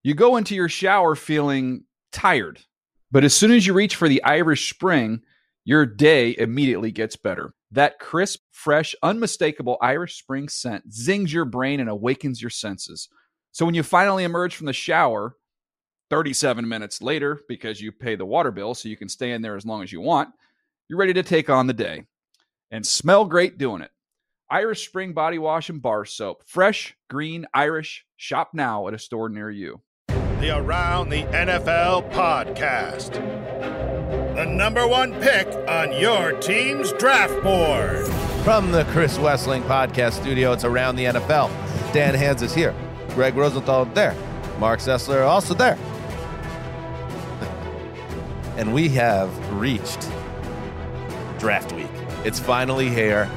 You go into your shower feeling tired, but as soon as you reach for the Irish Spring, your day immediately gets better. That crisp, fresh, unmistakable Irish Spring scent zings your brain and awakens your senses. So when you finally emerge from the shower 37 minutes later, because you pay the water bill so you can stay in there as long as you want, you're ready to take on the day and smell great doing it. Irish Spring Body Wash and Bar Soap. Fresh, green, Irish. Shop now at a store near you. The Around the NFL podcast. The #1 pick on your team's draft board. From the Chris Wessling podcast studio, it's Around the NFL. Dan Hands is here. Greg Rosenthal there. Mark Sessler also there. And we have reached draft week. It's finally here.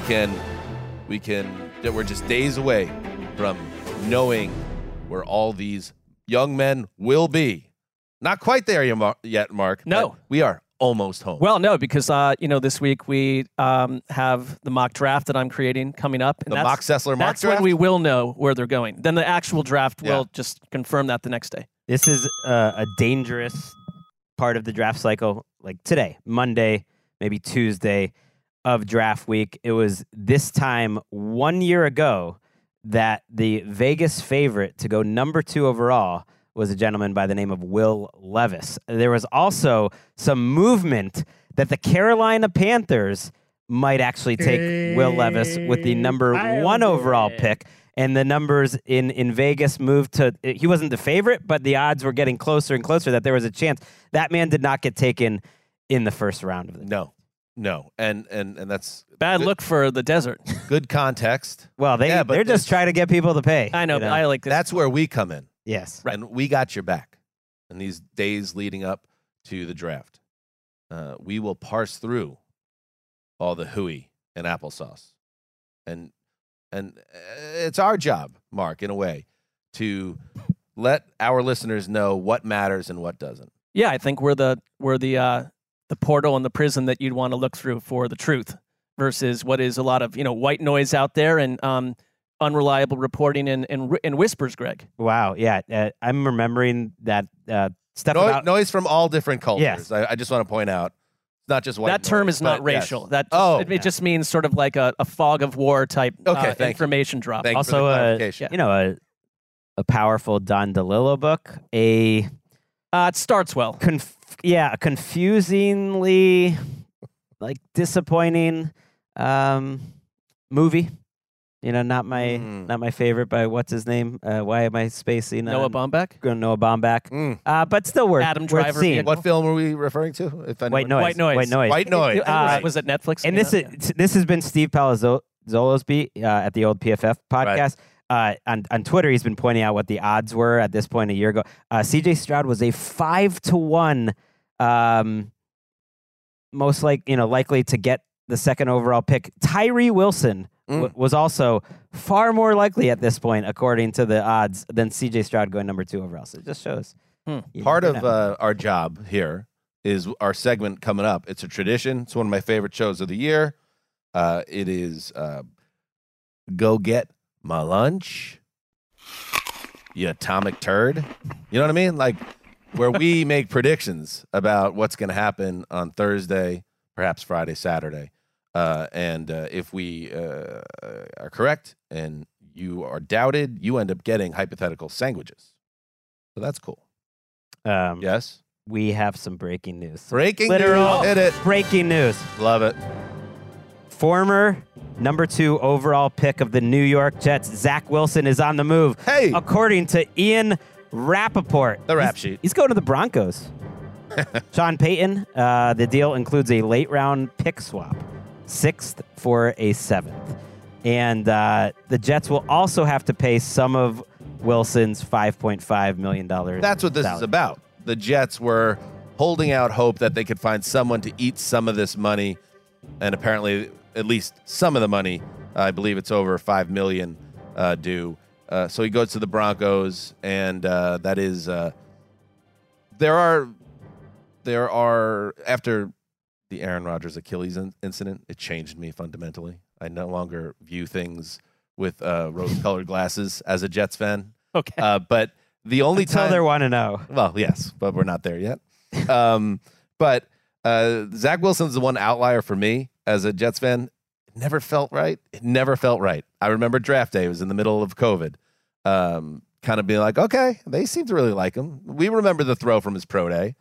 We're just days away from knowing where all these young men will be. Not quite there yet, Mark. No. We are almost home. Well, no, because, this week we have the mock draft that I'm creating coming up. And the Mock Sessler mock that's draft? when we will know where they're going. Then the actual draft will just confirm that the next day. This is a dangerous part of the draft cycle, like today, Monday, maybe Tuesday of draft week. It was this time 1 year ago that the Vegas favorite to go #2 overall was a gentleman by the name of Will Levis. There was also some movement that the Carolina Panthers might actually take Will Levis with the #1 overall pick. And the numbers in Vegas moved to, he wasn't the favorite, but the odds were getting closer and closer that there was a chance. That man did not get taken in the first round of the No. And that's Bad good, look for the desert. good context. Well, they're just trying to get people to pay. I know, but I like this. That's where we come in. Yes. And we got your back in these days leading up to the draft. We will parse through all the hooey and applesauce. And it's our job, Mark, in a way, to let our listeners know what matters and what doesn't. Yeah, I think we're the portal and the prison that you'd want to look through for the truth versus what is a lot of white noise out there and unreliable reporting and whispers. Greg. Wow. Yeah. I'm remembering that stuff about noise from all different cultures. Yes. I just want to point out. It's not just white that term noise, is not but racial. yes. It just means sort of like a fog of war type information drop. Thank also you for the clarification. A powerful Don DeLillo book. It starts well. Confusingly disappointing movie. Not my favorite by what's his name? Why am I spacing? Noah Baumbach? Noah Baumbach. But still worth Adam worth Driver seeing. What film are we referring to? White Noise. White Noise. Was it Netflix? And this has been Steve Palazzolo's beat at the old PFF podcast. Right. On Twitter, he's been pointing out what the odds were at this point a year ago. C.J. Stroud was a 5-1, most likely to get the second overall pick. Tyree Wilson was also far more likely at this point, according to the odds, than C.J. Stroud going #2 overall. So it just shows. Part of our job here is our segment coming up. It's a tradition. It's one of my favorite shows of the year. It is Go Get My Lunch, you atomic turd. You know what I mean? Like where we make predictions about what's going to happen on Thursday, perhaps Friday, Saturday. And if we are correct and you are doubted, you end up getting hypothetical sandwiches. So that's cool. Yes? We have some breaking news. Breaking Literal news. Hit it. Breaking news. Love it. Former #2 overall pick of the New York Jets, Zach Wilson, is on the move. Hey! According to Ian Rappaport. The rap sheet. He's going to the Broncos. Sean Payton, the deal includes a late-round pick swap, 6th for a 7th. And the Jets will also have to pay some of Wilson's $5.5 million. That's what this is about. The Jets were holding out hope that they could find someone to eat some of this money, and apparently at least some of the money, I believe it's over $5 million due. So he goes to the Broncos, and that is there are after the Aaron Rodgers Achilles incident, it changed me fundamentally. I no longer view things with rose-colored glasses as a Jets fan. Okay. But The only Until time they're 1-0. Well, yes, but we're not there yet. But Zach Wilson's the one outlier for me as a Jets fan. It never felt right. I remember draft day. It was in the middle of COVID. Kind of being like, okay, they seem to really like him. We remember the throw from his pro day.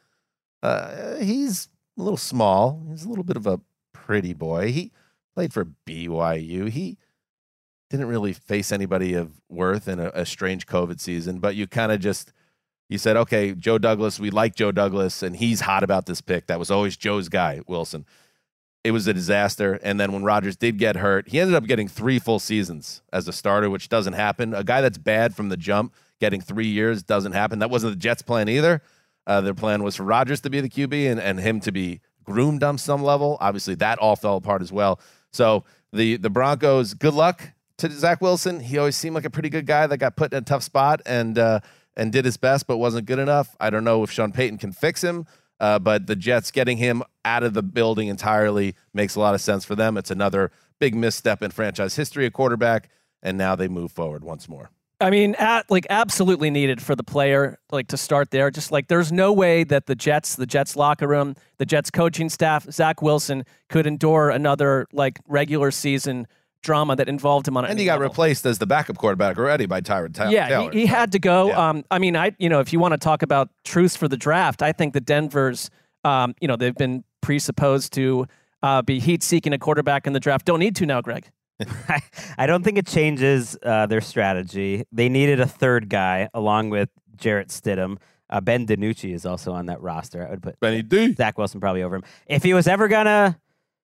He's a little small. He's a little bit of a pretty boy. He played for BYU. He didn't really face anybody of worth in a strange COVID season, but you kind of you said, okay, Joe Douglas, we like Joe Douglas, and he's hot about this pick. That was always Joe's guy, Wilson. It was a disaster. And then when Rodgers did get hurt, he ended up getting 3 full seasons as a starter, which doesn't happen. A guy that's bad from the jump, getting 3 years doesn't happen. That wasn't the Jets' plan either. Their plan was for Rodgers to be the QB and him to be groomed on some level. Obviously, that all fell apart as well. So the Broncos, good luck to Zach Wilson. He always seemed like a pretty good guy that got put in a tough spot and did his best, but wasn't good enough. I don't know if Sean Payton can fix him, but the Jets getting him out of the building entirely makes a lot of sense for them. It's another big misstep in franchise history, a quarterback, and now they move forward once more. I mean, absolutely needed for the player, to start there. Just there's no way that the Jets locker room, the Jets coaching staff, Zach Wilson could endure another regular season drama that involved him on. And he got replaced as the backup quarterback already by Tyrod Taylor. Yeah, he had to go. Yeah. I mean, if you want to talk about truths for the draft, I think the Denver's, they've been presupposed to be heat-seeking a quarterback in the draft. Don't need to now, Greg. I don't think it changes their strategy. They needed a third guy along with Jarrett Stidham. Ben DiNucci is also on that roster. I would put Benny D. Zach Wilson probably over him. If he was ever going to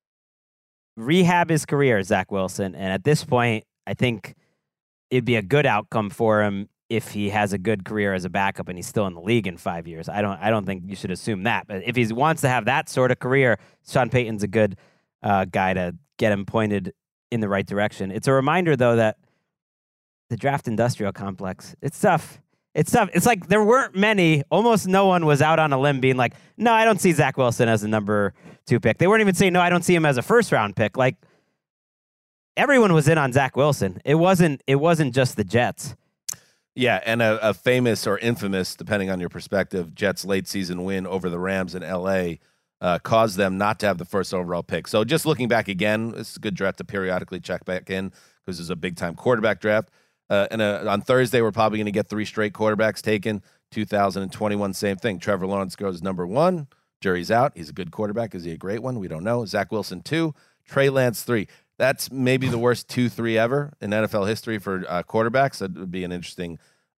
rehab his career, Zach Wilson, and at this point, I think it'd be a good outcome for him if he has a good career as a backup and he's still in the league in 5 years. I don't think you should assume that. But if he wants to have that sort of career, Sean Payton's a good guy to get him pointed in the right direction. It's a reminder, though, that the draft industrial complex, it's tough. It's tough. It's like there weren't many, almost no one was out on a limb being like, no, I don't see Zach Wilson as a number 2 pick. They weren't even saying, no, I don't see him as a first-round pick. Everyone was in on Zach Wilson. It wasn't just the Jets. Yeah, and a famous or infamous, depending on your perspective, Jets late season win over the Rams in L.A., caused them not to have the first overall pick. So just looking back again, it's a good draft to periodically check back in because it's a big-time quarterback draft. And on Thursday, we're probably going to get 3 straight quarterbacks taken. 2021, same thing. Trevor Lawrence goes number 1. Jury's out. He's a good quarterback. Is he a great one? We don't know. Zach Wilson, 2. Trey Lance, 3. That's maybe the worst 2-3 ever in NFL history for quarterbacks. That would be an interesting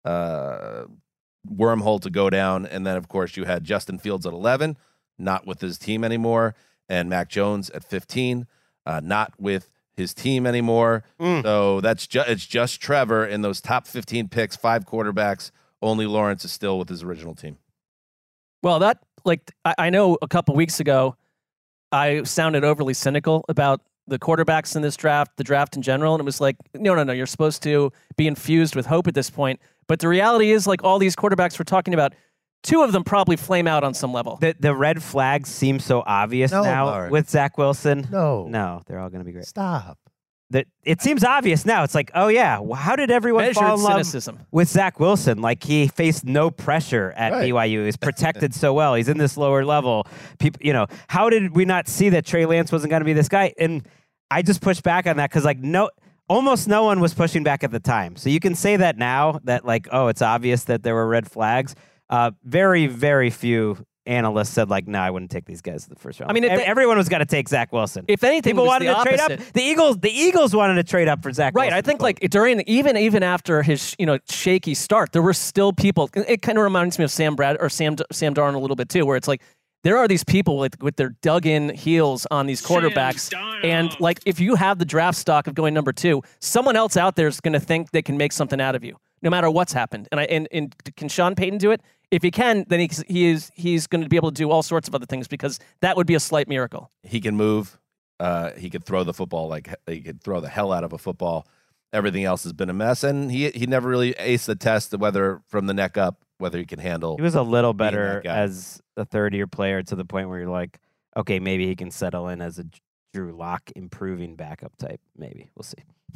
wormhole to go down. And then, of course, you had Justin Fields at 11. Not with his team anymore, and Mac Jones at 15, not with his team anymore. So it's just Trevor in those top 15 picks, 5 quarterbacks. Only Lawrence is still with his original team. Well, I know a couple weeks ago, I sounded overly cynical about the quarterbacks in this draft, the draft in general, and it was like, no, you're supposed to be infused with hope at this point. But the reality is, all these quarterbacks we're talking about, 2 of them probably flame out on some level. The red flags seem so obvious now Mark. with Zach Wilson. No, they're all going to be great. Stop. It seems obvious now. It's like, oh yeah, how did everyone Measured fall in love cynicism with Zach Wilson? He faced no pressure at BYU. He's protected so well. He's in this lower level. People, how did we not see that Trey Lance wasn't going to be this guy? And I just pushed back on that because almost no one was pushing back at the time. So you can say that now that it's obvious that there were red flags. Very, very few analysts said no, I wouldn't take these guys in the first round. I mean, everyone was going to take Zach Wilson. If anything, people wanted to trade up. opposite. The Eagles wanted to trade up for Zach Right, Wilson. I think during even after his shaky start, there were still people. It kind of reminds me of Sam Darnold a little bit too, where it's there are these people with their dug-in heels on these quarterbacks, and if you have the draft stock of going number 2, someone else out there is going to think they can make something out of you, no matter what's happened. And can Sean Payton do it? If he can, then he's going to be able to do all sorts of other things because that would be a slight miracle. He can move. He could throw the football he could throw the hell out of a football. Everything else has been a mess, and he never really aced the test whether from the neck up whether he can handle. He was a little better as a third-year player to the point where you're like, okay, maybe he can settle in as a Drew Lock improving backup type. Maybe we'll see.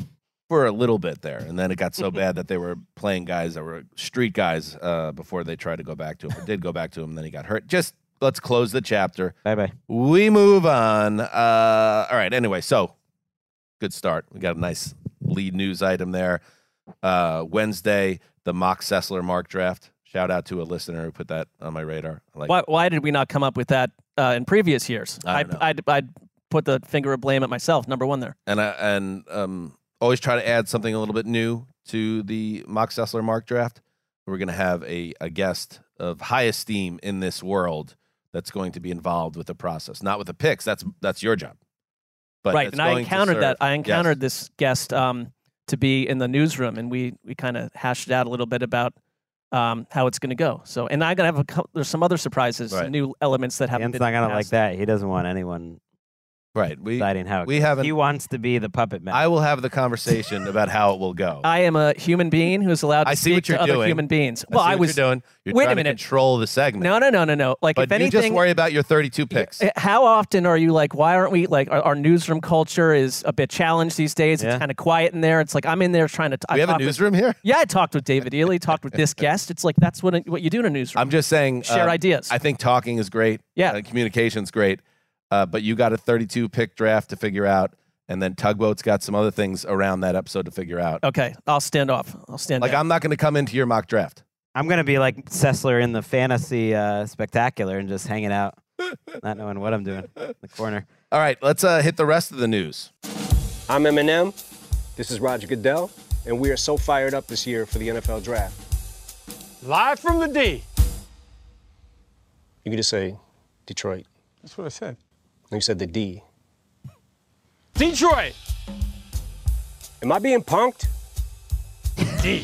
for a little bit there, and then it got so bad that they were playing guys that were street guys before they tried to go back to him. Or did go back to him, and then he got hurt. Just let's close the chapter. Bye-bye. We move on. All right. Anyway, so good start. We got a nice lead news item there. Wednesday, the mock Sessler Mark draft. Shout out to a listener who put that on my radar. Why did we not come up with that in previous years? I'd put the finger of blame at myself. Number one there. And always try to add something a little bit new to the mock Sessler Mark draft. We're going to have a guest of high esteem in this world that's going to be involved with the process, not with the picks. That's your job. But right, and I encountered this guest to be in the newsroom, and we kind of hashed it out a little bit about how it's going to go. So, and I'm going to have there's some other surprises, some new elements that haven't been. Dan's not going to like that. He doesn't want anyone. Right, deciding how he wants to be the puppet man. I will have the conversation about how it will go. I am a human being who is allowed to speak to other human beings. Well, I was doing. You're wait trying a minute. To control the segment. No. Like, but if anything, you just worry about your 32 picks. How often are you like? Why aren't we like? Our newsroom culture is a bit challenged these days. It's kind of quiet in there. It's like I'm in there trying to. We have a newsroom here. Yeah, I talked with David Ely. Talked with this guest. It's like that's what you do in a newsroom. I'm just saying. Share ideas. I think talking is great. Yeah, communication's great. But you got a 32 pick draft to figure out, and then Tugboat's got some other things around that episode to figure out. Okay, I'll stand off. I'll stand. Like down. I'm not going to come into your mock draft. I'm going to be like Sessler in the fantasy spectacular and just hanging out, not knowing what I'm doing in the corner. All right, let's hit the rest of the news. I'm Eminem. This is Roger Goodell, and we are so fired up this year for the NFL Draft. Live from the D. You could just say Detroit. That's what I said. You said the D. Detroit. Am I being punked? D.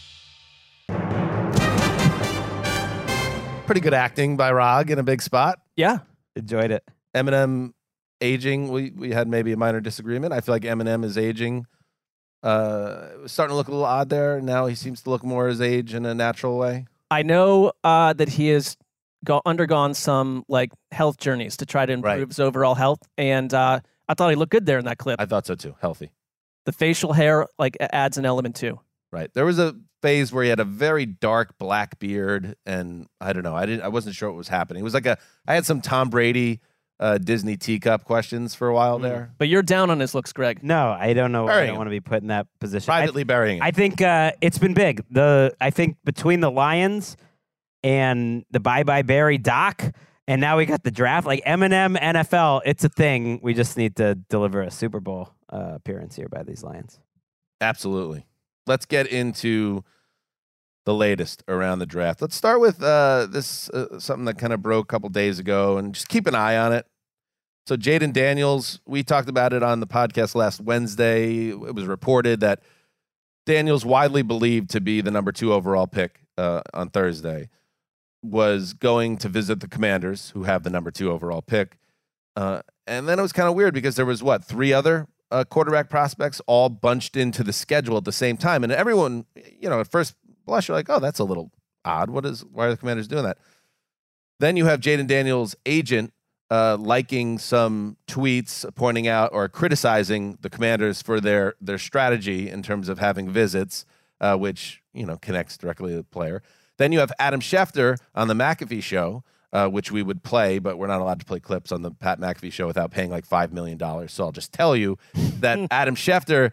Pretty good acting by Rog in a big spot. Yeah. Enjoyed it. Eminem aging. We had maybe a minor disagreement. I feel like Eminem is aging. Starting to look a little odd there. Now he seems to look more his age in a natural way. I know that he has undergone some like health journeys to try to improve his overall health, and I thought he looked good there in that clip. I thought so too. Healthy. The facial hair like adds an element too. Right. There was a phase where he had a very dark black beard, and I don't know. I wasn't sure what was happening. It was like I had some Tom Brady Disney teacup questions for a while there. But you're down on his looks, Greg. No, I don't know. I don't want to be put in that position. Privately burying it. I think it's been big. I think between the Lions and the Bye Bye Barry doc, and now we got the draft. Like Eminem, NFL, it's a thing. We just need to deliver a Super Bowl appearance here by these Lions. Absolutely. Let's get into the latest around the draft. Let's start with this something that kind of broke a couple days ago, and just keep an eye on it. So Jaden Daniels, we talked about it on the podcast last Wednesday. It was reported that Daniels, widely believed to be the number 2 overall pick on Thursday, was going to visit the Commanders, who have the number 2 overall pick. And then it was kind of weird because there was 3 other quarterback prospects all bunched into the schedule at the same time. And everyone, at first blush, you're like, oh, that's a little odd. Why are the Commanders doing that? Then you have Jaden Daniels' agent liking some tweets pointing out or criticizing the Commanders for their strategy in terms of having visits, which, connects directly to the player. Then you have Adam Schefter on the McAfee show, which we would play, but we're not allowed to play clips on the Pat McAfee show without paying like $5 million. So I'll just tell you that Adam Schefter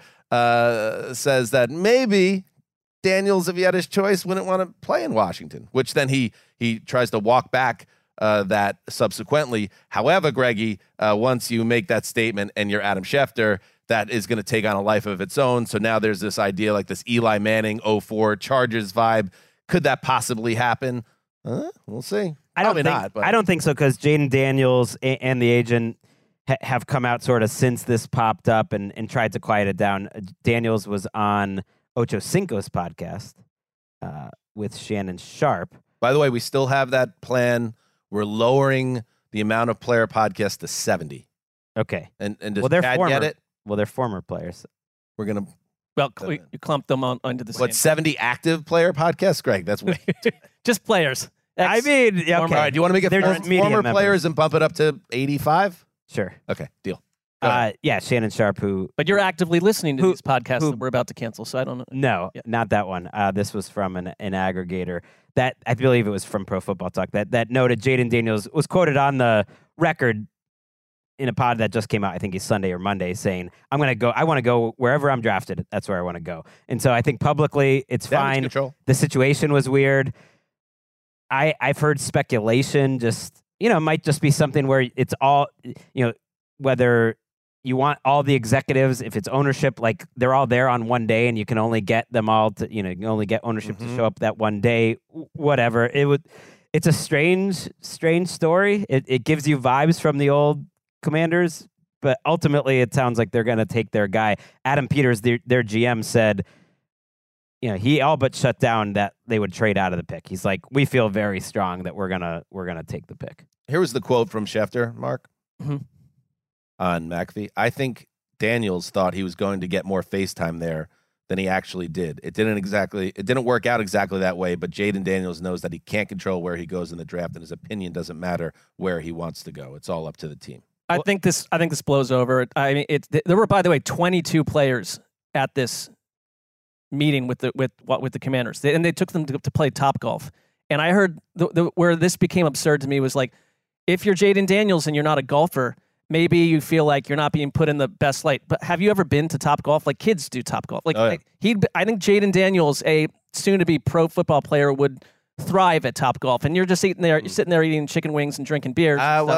says that maybe Daniels, if he had his choice, wouldn't want to play in Washington, which then he tries to walk back that subsequently. However, Greggy, once you make that statement and you're Adam Schefter, that is going to take on a life of its own. So now there's this idea like this Eli Manning 04 Chargers vibe. Could that possibly happen? We'll see. I don't think so, because Jaden Daniels and the agent have come out sort of since this popped up and tried to quiet it down. Daniels was on Ocho Cinco's podcast with Shannon Sharp. By the way, we still have that plan. We're lowering the amount of player podcasts to 70. Okay. And does Chad get it? Well, they're former players. We're going to... Well, you clump them onto the same. 70 active player podcasts? Greg, that's way just players. I mean, yeah, okay. All right, do you want to make it former players and bump it up to 85? Sure. Okay, deal. Yeah, Shannon Sharp, who But you're actively listening to Who- these podcasts who- that we're about to cancel, so I don't know. no, Yeah. not that one. This was from an aggregator that I believe it was from Pro Football Talk that noted Jaden Daniels was quoted on the record in a pod that just came out. I think it's Sunday or Monday, saying, I want to go wherever I'm drafted. That's where I want to go. And so I think publicly it's Damage fine. control. The situation was weird. I've heard speculation, just, it might just be something where it's all, whether you want all the executives, if it's ownership, like they're all there on one day and you can only get them all to, you can only get ownership to show up that one day, whatever. It's a strange story. It gives you vibes from the old Commanders, but ultimately it sounds like they're going to take their guy. Adam Peters, their GM, said, he all but shut down that they would trade out of the pick. He's like, we feel very strong that we're gonna take the pick. Here was the quote from Schefter, Mark, on McAfee. I think Daniels thought he was going to get more FaceTime there than he actually did. It didn't work out exactly that way, but Jaden Daniels knows that he can't control where he goes in the draft, and his opinion doesn't matter where he wants to go. It's all up to the team. I think this blows over. I mean, there were, by the way, 22 players at this meeting with the Commanders, and they took them to play Topgolf. And I heard where this became absurd to me was like, if you're Jaden Daniels and you're not a golfer, maybe you feel like you're not being put in the best light. But have you ever been to Topgolf? Like, kids do Topgolf. Like, I think Jaden Daniels, a soon-to-be pro football player, would thrive at Topgolf. And you're just sitting there eating chicken wings and drinking beers.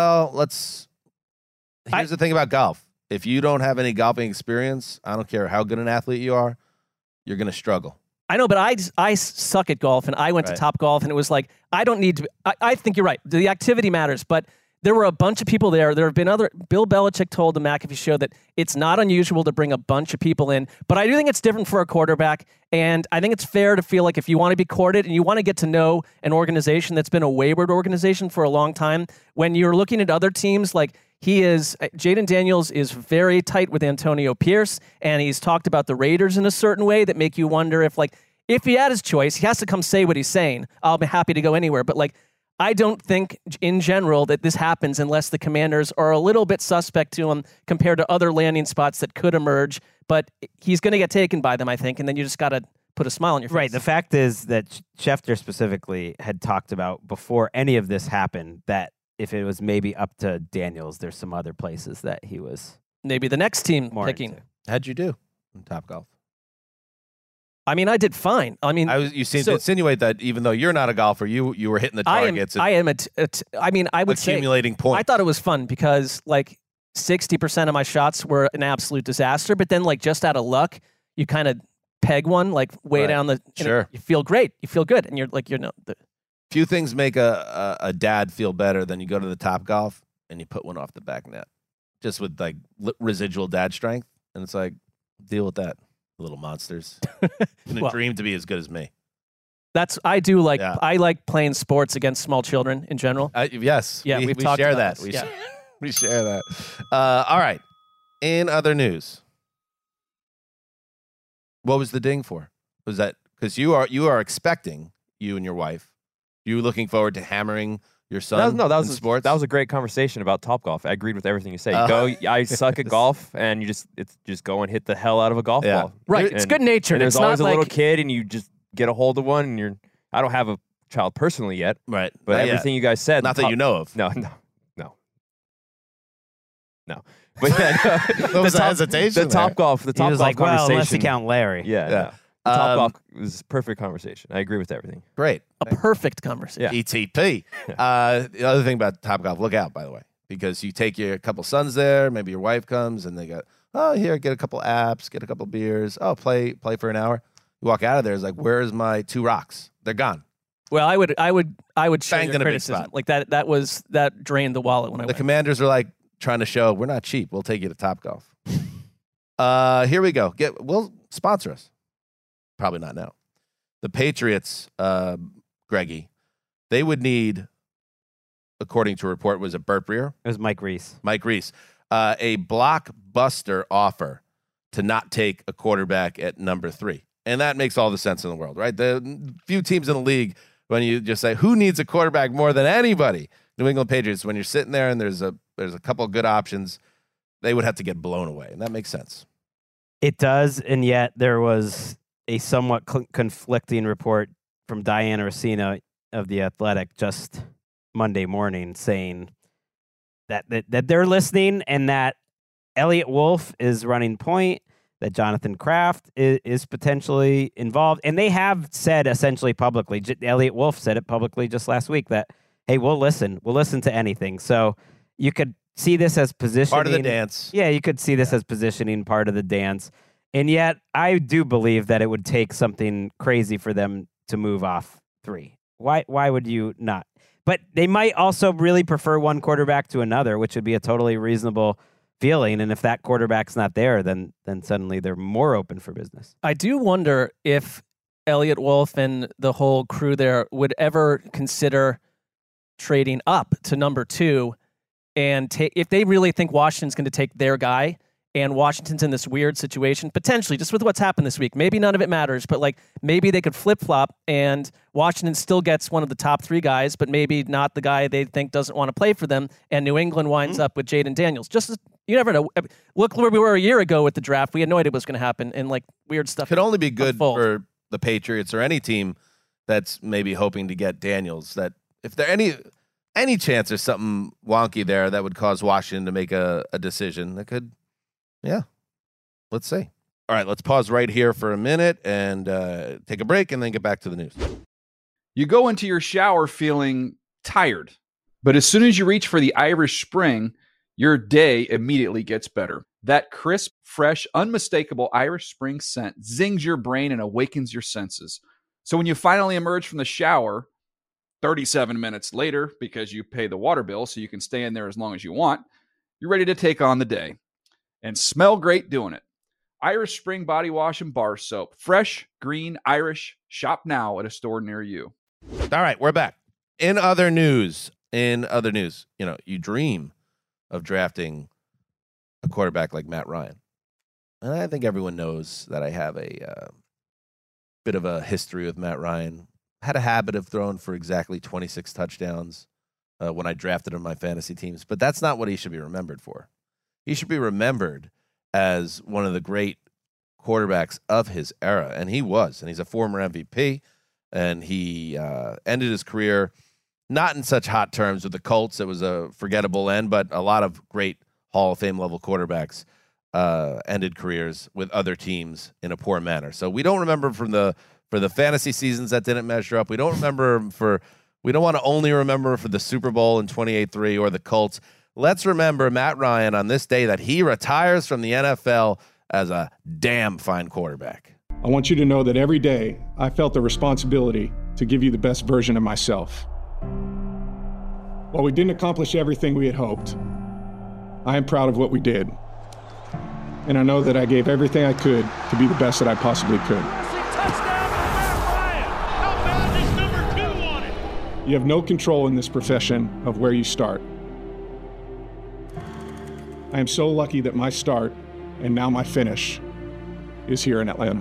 Here's the thing about golf. If you don't have any golfing experience, I don't care how good an athlete you are, you're going to struggle. I know, but I suck at golf, and I went to Topgolf, and it was like, I don't need to. I think you're right. The activity matters, but there were a bunch of people there. There have been Bill Belichick told the McAfee show that it's not unusual to bring a bunch of people in, but I do think it's different for a quarterback, and I think it's fair to feel like if you want to be courted and you want to get to know an organization that's been a wayward organization for a long time, when you're looking at other teams, like Jaden Daniels is very tight with Antonio Pierce, and he's talked about the Raiders in a certain way that make you wonder if he had his choice, he has to come say what he's saying. I'll be happy to go anywhere. But I don't think in general that this happens unless the Commanders are a little bit suspect to him compared to other landing spots that could emerge. But he's going to get taken by them, I think, and then you just got to put a smile on your face. Right. The fact is that Schefter specifically had talked about before any of this happened that if it was maybe up to Daniels, there's some other places that he was maybe the next team more picking. into. How'd you do in Topgolf? I mean, I did fine. I mean, You seem to insinuate that even though you're not a golfer, you were hitting the targets. I mean, I would say accumulating points. I thought it was fun because 60% of my shots were an absolute disaster, but then just out of luck, you kind of peg one way down the. Sure. You feel great. You feel good, and you're Few things make a dad feel better than you go to the Topgolf and you put one off the back net, just with residual dad strength, and it's like, deal with that, little monsters. Couldn't dream to be as good as me. I do like. Yeah. I like playing sports against small children in general. Yes. Yeah, we talked share about that. this. We share that. All right. In other news, what was the ding for? Was that because you are expecting, you and your wife, you looking forward to hammering your son? That was sports. That was a great conversation about Topgolf. I agreed with everything you say. I suck at golf, and you just go and hit the hell out of a golf ball. Right. It's good natured. There's it's always not a little kid, and you just get a hold of one, and I don't have a child personally yet. Right. But everything you guys said. Not that you know of. No. But yeah, the hesitation. The Topgolf. The Topgolf conversation. Well, unless you count Larry. Yeah. No. Topgolf was a perfect conversation. I agree with everything. Great. A perfect conversation. Yeah. ETP. The other thing about Topgolf, look out, by the way, because you take your couple sons there, maybe your wife comes, and they go, here, get a couple apps, get a couple beers. Play for an hour. You walk out of there, it's like, where's my 2 rocks? They're gone. Well, I would share Banged your in a big criticism. spot. That drained the wallet when I The went. Commanders are trying to show we're not cheap. We'll take you to Topgolf. Here we go. We'll sponsor us. Probably not now. The Patriots, Greggy, they would need, according to a report, was it Burt Breer? It was Mike Reese. A blockbuster offer to not take a quarterback at number 3. And that makes all the sense in the world, right? The few teams in the league, when you just say, who needs a quarterback more than anybody? New England Patriots, when you're sitting there and there's a couple of good options, they would have to get blown away, and that makes sense. It does, and yet there was a somewhat conflicting report from Diana Rossino of The Athletic just Monday morning saying that they're listening and that Elliot Wolf is running point, that Jonathan Kraft is potentially involved. And they have said essentially publicly, Elliot Wolf said it publicly just last week, that, hey, we'll listen to anything. So you could see this as positioning. Part of the dance. Yeah, you could see this as positioning, part of the dance. And yet I do believe that it would take something crazy for them to move off 3. Why would you not? But they might also really prefer one quarterback to another, which would be a totally reasonable feeling. And if that quarterback's not there, then suddenly they're more open for business. I do wonder if Elliot Wolf and the whole crew there would ever consider trading up to number 2 and if they really think Washington's going to take their guy, and Washington's in this weird situation, potentially, just with what's happened this week. Maybe none of it matters, but like maybe they could flip-flop and Washington still gets one of the top 3 guys, but maybe not the guy they think doesn't want to play for them, and New England winds up with Jaden Daniels. You never know. Look where we were a year ago with the draft. We had no idea what was going to happen, and like weird stuff. Could only be good for the Patriots or any team that's maybe hoping to get Daniels. That if there any chance there's something wonky there that would cause Washington to make a decision, that could. Yeah, let's see. All right, let's pause right here for a minute and take a break and then get back to the news. You go into your shower feeling tired, but as soon as you reach for the Irish Spring, your day immediately gets better. That crisp, fresh, unmistakable Irish Spring scent zings your brain and awakens your senses. So when you finally emerge from the shower, 37 minutes later, because you pay the water bill so you can stay in there as long as you want, you're ready to take on the day. And smell great doing it. Irish Spring Body Wash and Bar Soap. Fresh, green, Irish. Shop now at a store near you. All right, we're back. In other news, you dream of drafting a quarterback like Matt Ryan. And I think everyone knows that I have a bit of a history with Matt Ryan. Had a habit of throwing for exactly 26 touchdowns when I drafted him on my fantasy teams. But that's not what he should be remembered for. He should be remembered as one of the great quarterbacks of his era, and he was. And he's a former MVP, and he ended his career not in such hot terms with the Colts. It was a forgettable end, but a lot of great Hall of Fame level quarterbacks ended careers with other teams in a poor manner. So we don't remember him for the fantasy seasons that didn't measure up. We don't remember him we don't want to only remember for the Super Bowl in 28-3 or the Colts. Let's remember Matt Ryan on this day that he retires from the NFL as a damn fine quarterback. I want you to know that every day I felt the responsibility to give you the best version of myself. While we didn't accomplish everything we had hoped, I am proud of what we did. And I know that I gave everything I could to be the best that I possibly could. You have no control in this profession of where you start. I am so lucky that my start and now my finish is here in Atlanta.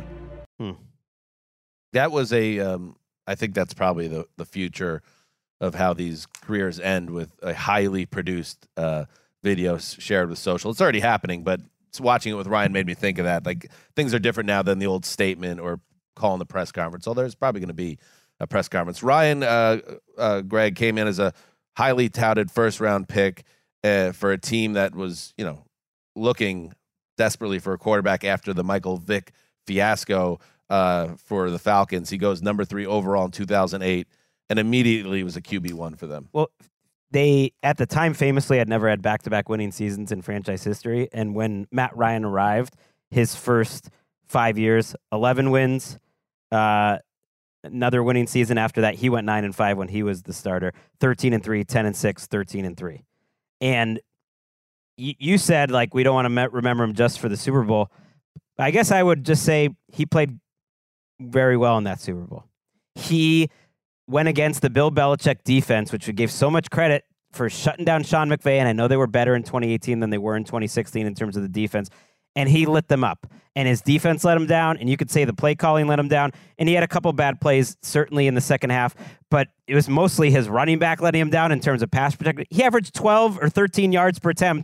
That was I think that's probably the future of how these careers end, with a highly produced video shared with social. It's already happening, but watching it with Ryan made me think of that. Like, things are different now than the old statement or calling the press conference. Although there's probably going to be a press conference. Ryan, Greg, came in as a highly touted first-round pick for a team that was, looking desperately for a quarterback after the Michael Vick fiasco for the Falcons. He goes number 3 overall in 2008 and immediately was a QB1 for them. Well, they, at the time, famously had never had back-to-back winning seasons in franchise history. And when Matt Ryan arrived, his first 5 years, 11 wins, another winning season after that. He went 9-5 when he was the starter, 13-3, 10-6, 13-3. And you said, like, we don't want to remember him just for the Super Bowl. I guess I would just say he played very well in that Super Bowl. He went against the Bill Belichick defense, which we gave so much credit for shutting down Sean McVay, and I know they were better in 2018 than they were in 2016 in terms of the defense, and he lit them up. And his defense let him down, and you could say the play calling let him down, and he had a couple bad plays, certainly in the second half, but it was mostly his running back letting him down in terms of pass protection. He averaged 12 or 13 yards per attempt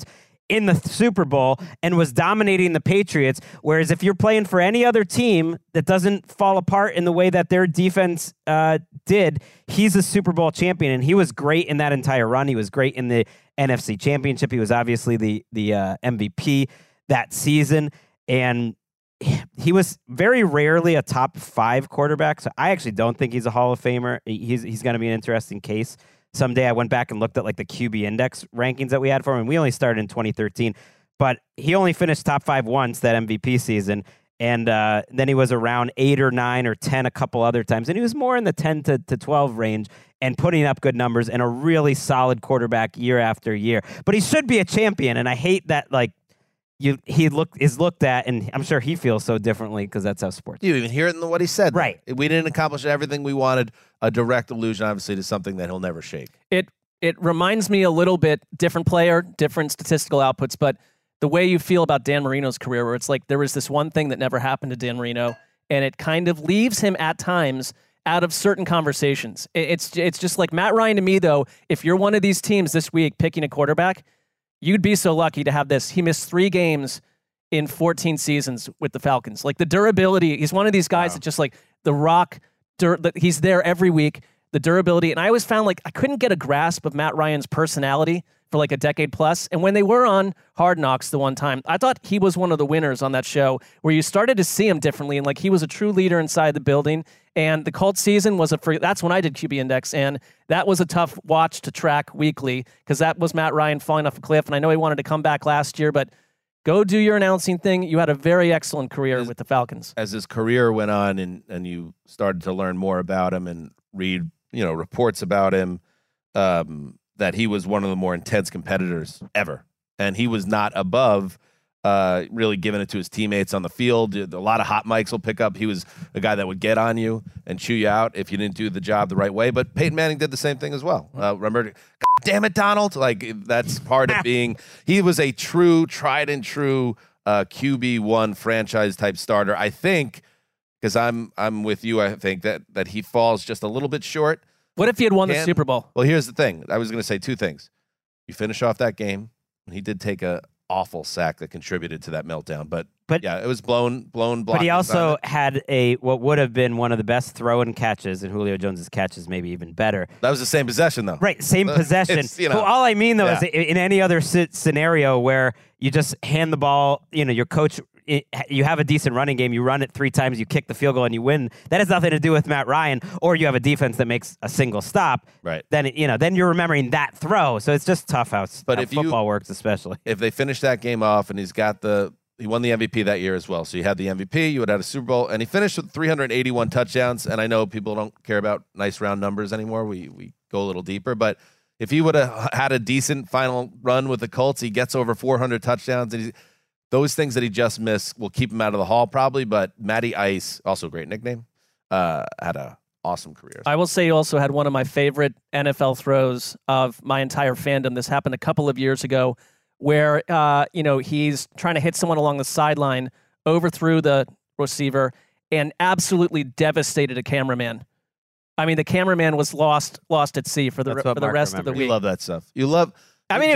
in the Super Bowl and was dominating the Patriots. Whereas if you're playing for any other team that doesn't fall apart in the way that their defense did, he's a Super Bowl champion, and he was great in that entire run. He was great in the NFC Championship. He was obviously the MVP that season, and he was very rarely a top 5 quarterback. So I actually don't think he's a Hall of Famer. He's going to be an interesting case. Someday I went back and looked at like the QB index rankings that we had for him. We only started in 2013, but he only finished top 5 once that MVP season. And then he was around 8 or 9 or 10 a couple other times. And he was more in the 10 to 12 range and putting up good numbers and a really solid quarterback year after year. But he should be a champion. And I hate that, like, is looked at, and I'm sure he feels so differently because that's how sports. You even hear it in what he said. Right. We didn't accomplish everything we wanted. A direct allusion, obviously, to something that he'll never shake. It reminds me a little bit, different player, different statistical outputs, but the way you feel about Dan Marino's career, where it's like there was this one thing that never happened to Dan Marino, and it kind of leaves him at times out of certain conversations. It's just like Matt Ryan to me, though. If you're one of these teams this week picking a quarterback, you'd be so lucky to have this. He missed 3 games in 14 seasons with the Falcons. Like the durability, he's one of these guys that just like the rock, he's there every week, the durability. And I always found like I couldn't get a grasp of Matt Ryan's personality for like a decade plus. And when they were on Hard Knocks the one time, I thought he was one of the winners on that show where you started to see him differently. And like he was a true leader inside the building. And the Colts season was that's when I did QB Index. And that was a tough watch to track weekly because that was Matt Ryan falling off a cliff. And I know he wanted to come back last year, but go do your announcing thing. You had a very excellent career with the Falcons. As his career went on and you started to learn more about him and read, reports about him, that he was one of the more intense competitors ever. And he was not above really giving it to his teammates on the field. A lot of hot mics will pick up. He was a guy that would get on you and chew you out if you didn't do the job the right way. But Peyton Manning did the same thing as well. Remember, God damn it, Donald. Like, that's part of being, he was a true, tried and true QB1 franchise type starter. I think, because I'm with you, I think that he falls just a little bit short. What if he had won the Super Bowl? Well, here's the thing. I was going to say 2 things. You finish off that game, and he did take a awful sack that contributed to that meltdown. But yeah, it was blown. But he also had what would have been one of the best throw-in catches, and Julio Jones's catches maybe even better. That was the same possession, though. Right, same possession. Well, all I mean, though, is in any other scenario where you just hand the ball, your coach, you have a decent running game, you run it 3 times, you kick the field goal, and you win. That has nothing to do with Matt Ryan. Or you have a defense that makes a single stop. Right. Then then you're remembering that throw. So it's just tough how football works, especially. If they finish that game off, and he won the MVP that year as well. So you had the MVP, you would have a Super Bowl, and he finished with 381 touchdowns. And I know people don't care about nice round numbers anymore. We go a little deeper, but if he would have had a decent final run with the Colts, he gets over 400 touchdowns, and those things that he just missed will keep him out of the Hall probably, but Matty Ice, also a great nickname, had an awesome career. I will say he also had one of my favorite NFL throws of my entire fandom. This happened a couple of years ago where, he's trying to hit someone along the sideline, overthrew the receiver, and absolutely devastated a cameraman. I mean, the cameraman was lost at sea for the rest of the week. You love that stuff. You love... I mean,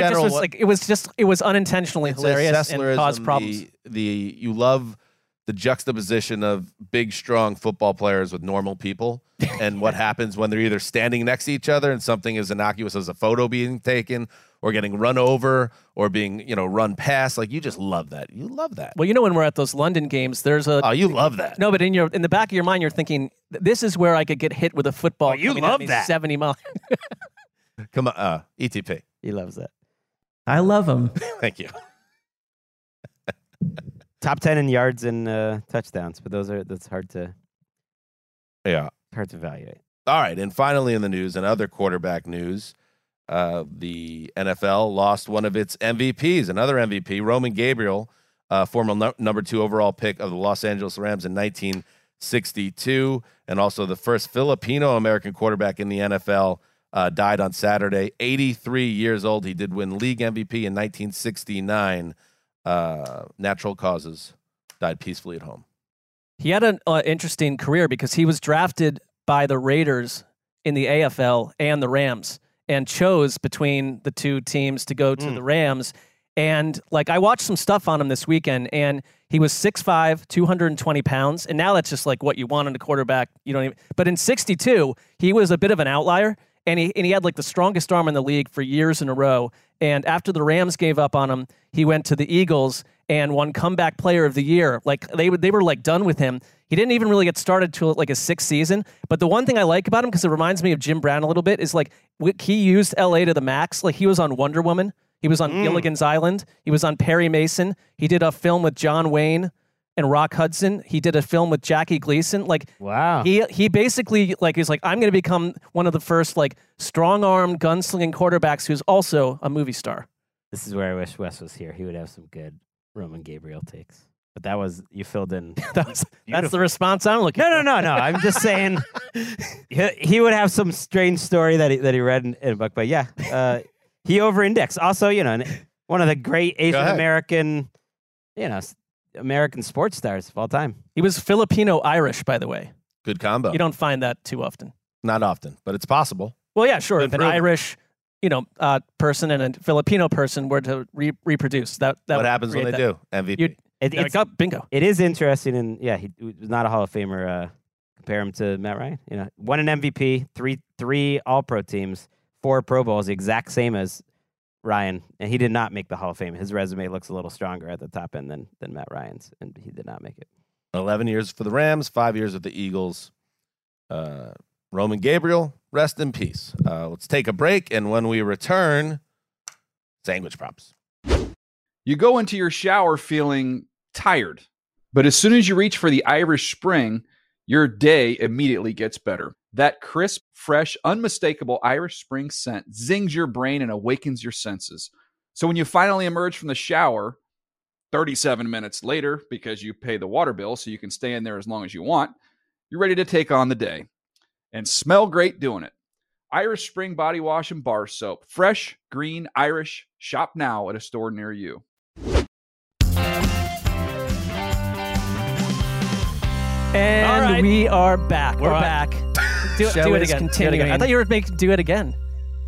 it was unintentionally hilarious and caused problems. You love the juxtaposition of big, strong football players with normal people, and what happens when they're either standing next to each other and something as innocuous as a photo being taken, or getting run over, or being run past. Like, you just love that. You love that. Well, when we're at those London games, there's you love that. No, but in the back of your mind, you're thinking, this is where I could get hit with a football. You love that. 70 miles. Come on, ETP. He loves that. I love him. Thank you. Top 10 in yards and touchdowns, but that's hard to evaluate. All right, and finally in the news, and other quarterback news, the NFL lost one of its MVPs, another MVP, Roman Gabriel, former number 2 overall pick of the Los Angeles Rams in 1962, and also the first Filipino-American quarterback in the NFL. Died on Saturday, 83 years old. He did win league MVP in 1969. Natural causes. Died peacefully at home. He had an interesting career because he was drafted by the Raiders in the AFL and the Rams, and chose between the 2 teams to go to the Rams. And like I watched some stuff on him this weekend, and he was 6'5", 220 pounds, and now that's just like what you want in a quarterback. You don't even. But in 62, he was a bit of an outlier, and he had like the strongest arm in the league for years in a row. And after the Rams gave up on him, he went to the Eagles and won comeback player of the year. Like they were like done with him. He didn't even really get started till like his 6th season. But the one thing I like about him, because it reminds me of Jim Brown a little bit, is like he used LA to the max. Like he was on Wonder Woman. He was on Gilligan's Island. He was on Perry Mason. He did a film with John Wayne and Rock Hudson. He did a film with Jackie Gleason. Like, wow. He basically like he's like, I'm going to become one of the first like strong-armed gunslinging quarterbacks who's also a movie star. This is where I wish Wes was here. He would have some good Roman Gabriel takes. But that was, you filled in. That's the response I'm looking for. No. I'm just saying he would have some strange story that he read in a book. But yeah, he over-indexed. Also, one of the great Asian American, American sports stars of all time. He was Filipino-Irish, by the way. Good combo. You don't find that too often. Not often, but it's possible. Well, yeah, sure. Been If an proven. Irish, person and a Filipino person were to reproduce, that What would happens when create they that. do? MVP. It's bingo. It is interesting, and yeah, he was not a Hall of Famer. Compare him to Matt Ryan. Won an MVP, three All-Pro teams, 4 Pro Bowls, the exact same as Ryan, and he did not make the Hall of Fame. His resume looks a little stronger at the top end than Matt Ryan's, and he did not make it. 11 years for the Rams, 5 years with the Eagles. Roman Gabriel, rest in peace. Let's take a break, and when we return, sandwich props. You go into your shower feeling tired, but as soon as you reach for the Irish Spring, your day immediately gets better. That crisp, fresh, unmistakable Irish Spring scent zings your brain and awakens your senses. So when you finally emerge from the shower, 37 minutes later, because you pay the water bill so you can stay in there as long as you want, you're ready to take on the day. And smell great doing it. Irish Spring Body Wash and Bar Soap. Fresh, green, Irish. Shop now at a store near you. And we are back. We're back. Do it again. I thought you were making do it again.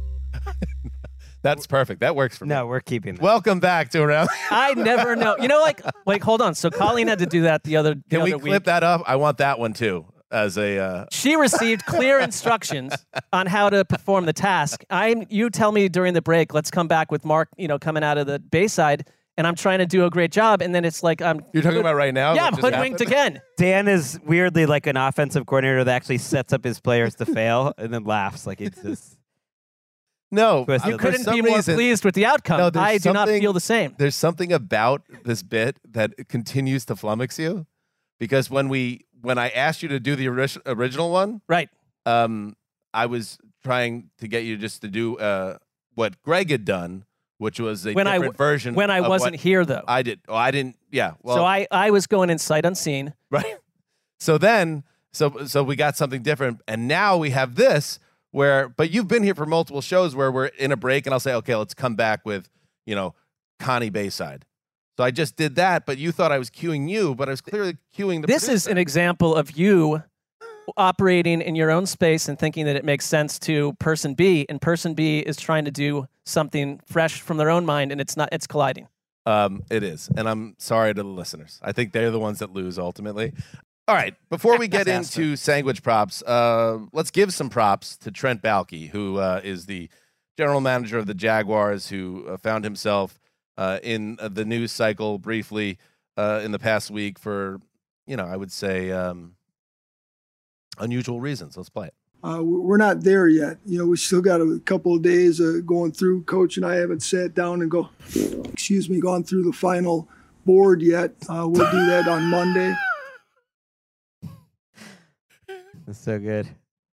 That's perfect. That works for me. No, we're keeping that. Welcome back to Around. I never know. Hold on. So Colleen had to do that the other week. Can we clip that up? I want that one too. As a She received clear instructions on how to perform the task. You tell me during the break, let's come back with Mark, coming out of the Bayside, and I'm trying to do a great job, and then it's like You're talking about right now? Yeah, I'm hoodwinked again. Dan is weirdly like an offensive coordinator that actually sets up his players to fail and then laughs like it's just. No, you couldn't be more pleased with the outcome. No, I do not feel the same. There's something about this bit that continues to flummox you, because when I asked you to do the original one, right? I was trying to get you just to do what Greg had done, which was a different version. When I wasn't here, though, I did. Oh, I didn't. Yeah. Well, so I was going in sight unseen. Right. So then, so we got something different, and now we have this. But you've been here for multiple shows where we're in a break and I'll say, okay, let's come back with, Connie Bayside. So I just did that, but you thought I was cueing you, but I was clearly cueing the This producer. is an example of you operating in your own space and thinking that it makes sense to person B, and person B is trying to do something fresh from their own mind, and it's colliding. It is. And I'm sorry to the listeners. I think they're the ones that lose ultimately. All right, before we get into sandwich props, let's give some props to Trent Baalke, who is the general manager of the Jaguars, who found himself in the news cycle briefly in the past week for, I would say unusual reasons. Let's play it. We're not there yet. We still got a couple of days going through. Coach and I haven't sat down and gone through the final board yet. We'll do that on Monday. That's so good.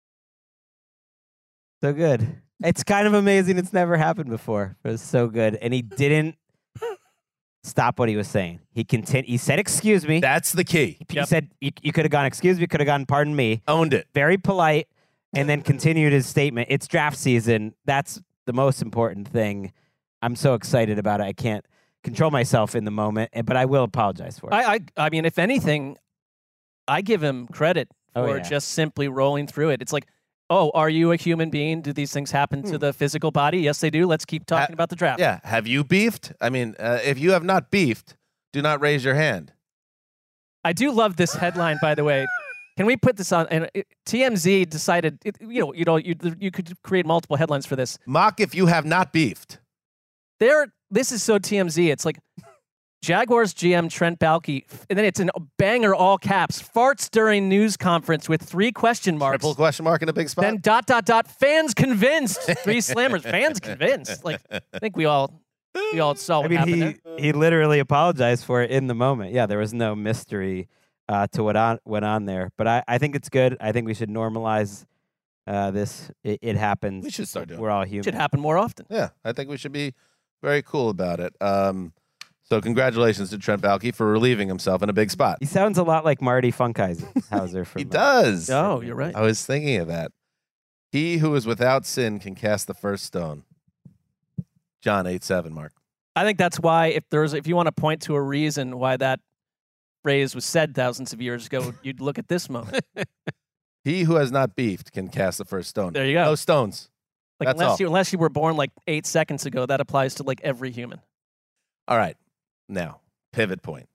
So good. It's kind of amazing. It's never happened before. It was so good. And he didn't stop what he was saying. He said, excuse me. That's the key. He said, you could have gone, excuse me, could have gone, pardon me. Owned it. Very polite. And then continued his statement. It's draft season. That's the most important thing. I'm so excited about it. I can't control myself in the moment, but I will apologize for it. I mean, if anything, I give him credit for just simply rolling through it. It's like Oh, are you a human being? Do these things happen to the physical body? Yes, they do. Let's keep talking about the draft. Yeah. Have you beefed? I mean, if you have not beefed, do not raise your hand. I do love this headline, by the way. Can we put this on? And TMZ decided, you could create multiple headlines for this. Mock if you have not beefed. This is so TMZ. It's like Jaguars GM Trent Baalke, and then it's in banger all caps, farts during news conference with 3 question marks. Triple question mark in a big spot. Then ... fans convinced. 3 slammers. Fans convinced. Like, I think we all saw what happened there. He literally apologized for it in the moment. Yeah, there was no mystery to what went on there. But I think it's good. I think we should normalize this. It happens. We should start doing it. We're all human. It should happen more often. Yeah, I think we should be very cool about it. So congratulations to Trent Baalke for relieving himself in a big spot. He sounds a lot like Marty Funkhauser. He does. Oh, you're right. I was thinking of that. He who is without sin can cast the first stone. John 8:7, Mark. I think that's why if you want to point to a reason why that phrase was said thousands of years ago, you'd look at this moment. He who has not beefed can cast the first stone. There you go. No stones. Like That's unless you were born like 8 seconds ago, that applies to like every human. All right. Now, pivot point.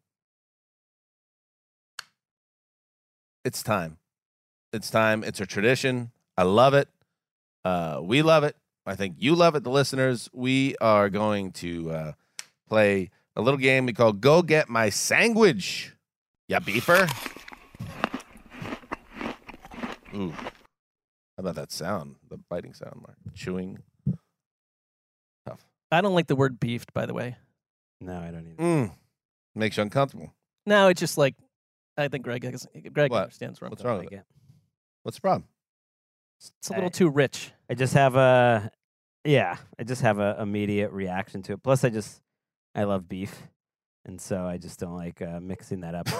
It's time. It's time. It's a tradition. I love it. We love it. I think you love it, the listeners. We are going to play a little game we call Go Get My Sandwich. Ya beefer? Ooh. How about that sound? The biting sound, Mark. Chewing. Tough. I don't like the word beefed, by the way. No, I don't either. Makes you uncomfortable. No, it's just like, I think Greg What? understands where I'm What's going. wrong with it? What's the problem? It's a little too rich. I just have a immediate reaction to it. Plus, I love beef, and so I just don't like mixing that up.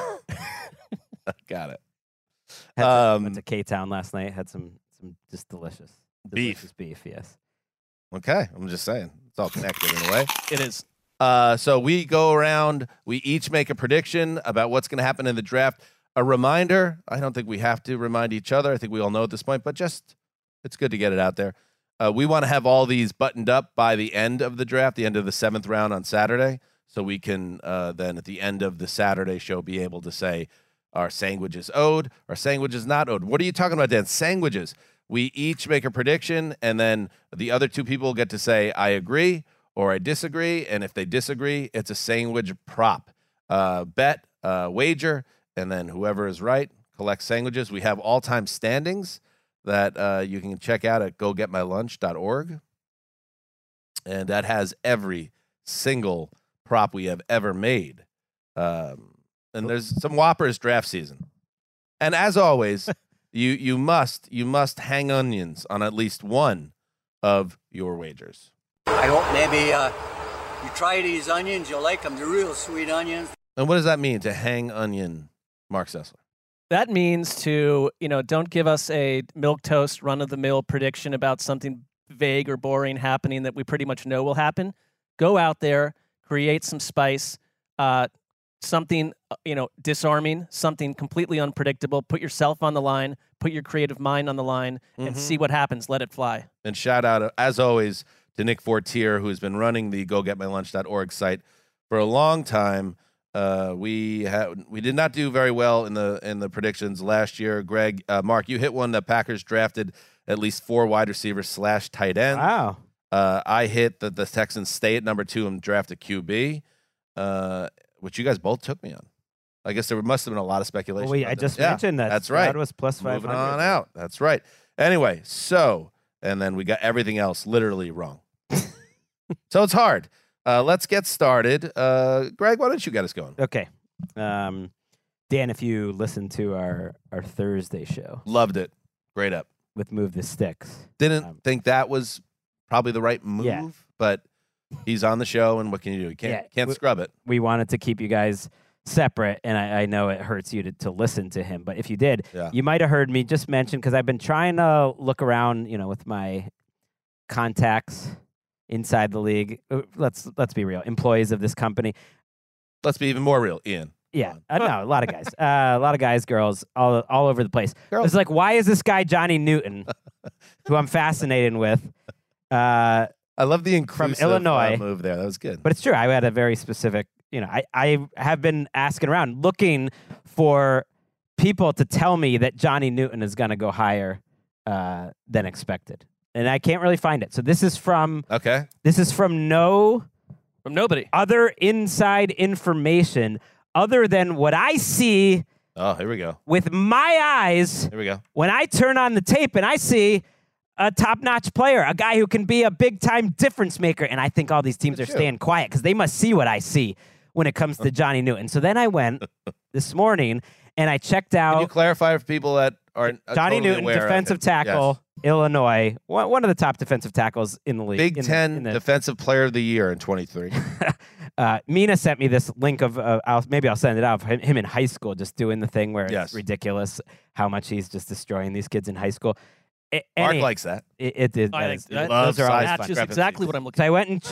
Got it. Went to K-Town last night. Had some just delicious Beef. beef. Yes. Okay, I'm just saying. It's all connected in a way. It is. So we go around. We each make a prediction about what's going to happen in the draft. A reminder, I don't think we have to remind each other. I think we all know at this point, but just it's good to get it out there. We want to have all these buttoned up by the end of the draft, the end of the 7th round on Saturday, so we can then at the end of the Saturday show be able to say our sandwich is owed, our sandwich is not owed. What are you talking about, Dan? Sandwiches. We each make a prediction, and then the other 2 people get to say, I agree or I disagree, and if they disagree, it's a sandwich prop. Bet, wager, and then whoever is right collects sandwiches. We have all-time standings that you can check out at gogetmylunch.org. And that has every single prop we have ever made. And there's some whoppers draft season. And as always, you must hang onions on at least one of your wagers. I hope maybe you try these onions, you'll like them. They're real sweet onions. And what does that mean to hang onion, Mark Sessler? That means to, don't give us a milquetoast run-of-the-mill prediction about something vague or boring happening that we pretty much know will happen. Go out there, create some spice, something, disarming, something completely unpredictable. Put yourself on the line, put your creative mind on the line, and see what happens. Let it fly. And shout out, as always, to Nick Fortier, who's been running the gogetmylunch.org site for a long time. We did not do very well in the predictions last year. Greg, Mark, you hit one. The Packers drafted at least 4 wide receivers / tight ends. Wow. I hit that the Texans stay at number 2 and draft a QB, which you guys both took me on. I guess there must have been a lot of speculation. Well, I just mentioned that. That's right. That was plus 500. Moving on out. That's right. Anyway, and then we got everything else literally wrong. So it's hard. Let's get started. Greg, why don't you get us going? Okay. Dan, if you listened to our Thursday show. Loved it. Great up. With Move the Sticks. Didn't think that was probably the right move, but he's on the show, and what can you do? You can't scrub it. We wanted to keep you guys separate, and I know it hurts you to listen to him, but if you did, you might have heard me just mention, because I've been trying to look around, with my contacts inside the league. Let's be real. Employees of this company. Let's be even more real, Ian. Yeah, no, a lot of guys. A lot of guys, girls, all over the place. It's like, why is this guy Johnny Newton, who I'm fascinated with? I love the inclusive from Illinois move there. That was good. But it's true. I had a very specific, I have been asking around, looking for people to tell me that Johnny Newton is going to go higher than expected. And I can't really find it. So this is from nobody. Other inside information other than what I see. Oh, here we go. With my eyes. Here we go. When I turn on the tape and I see a top-notch player, a guy who can be a big-time difference maker, and I think all these teams are staying quiet because they must see what I see when it comes to Johnny Newton. So then I went this morning and I checked out. Can you clarify for people that aren't Johnny totally Newton, aware defensive tackle, Illinois, one of the top defensive tackles in the league. Big Ten Defensive Player of the Year in 23. Mina sent me this link of, maybe I'll send it out, of him in high school just doing the thing where it's ridiculous how much he's just destroying these kids in high school. Mark likes that. It did. Those are that's just exactly what I'm looking for. So I went and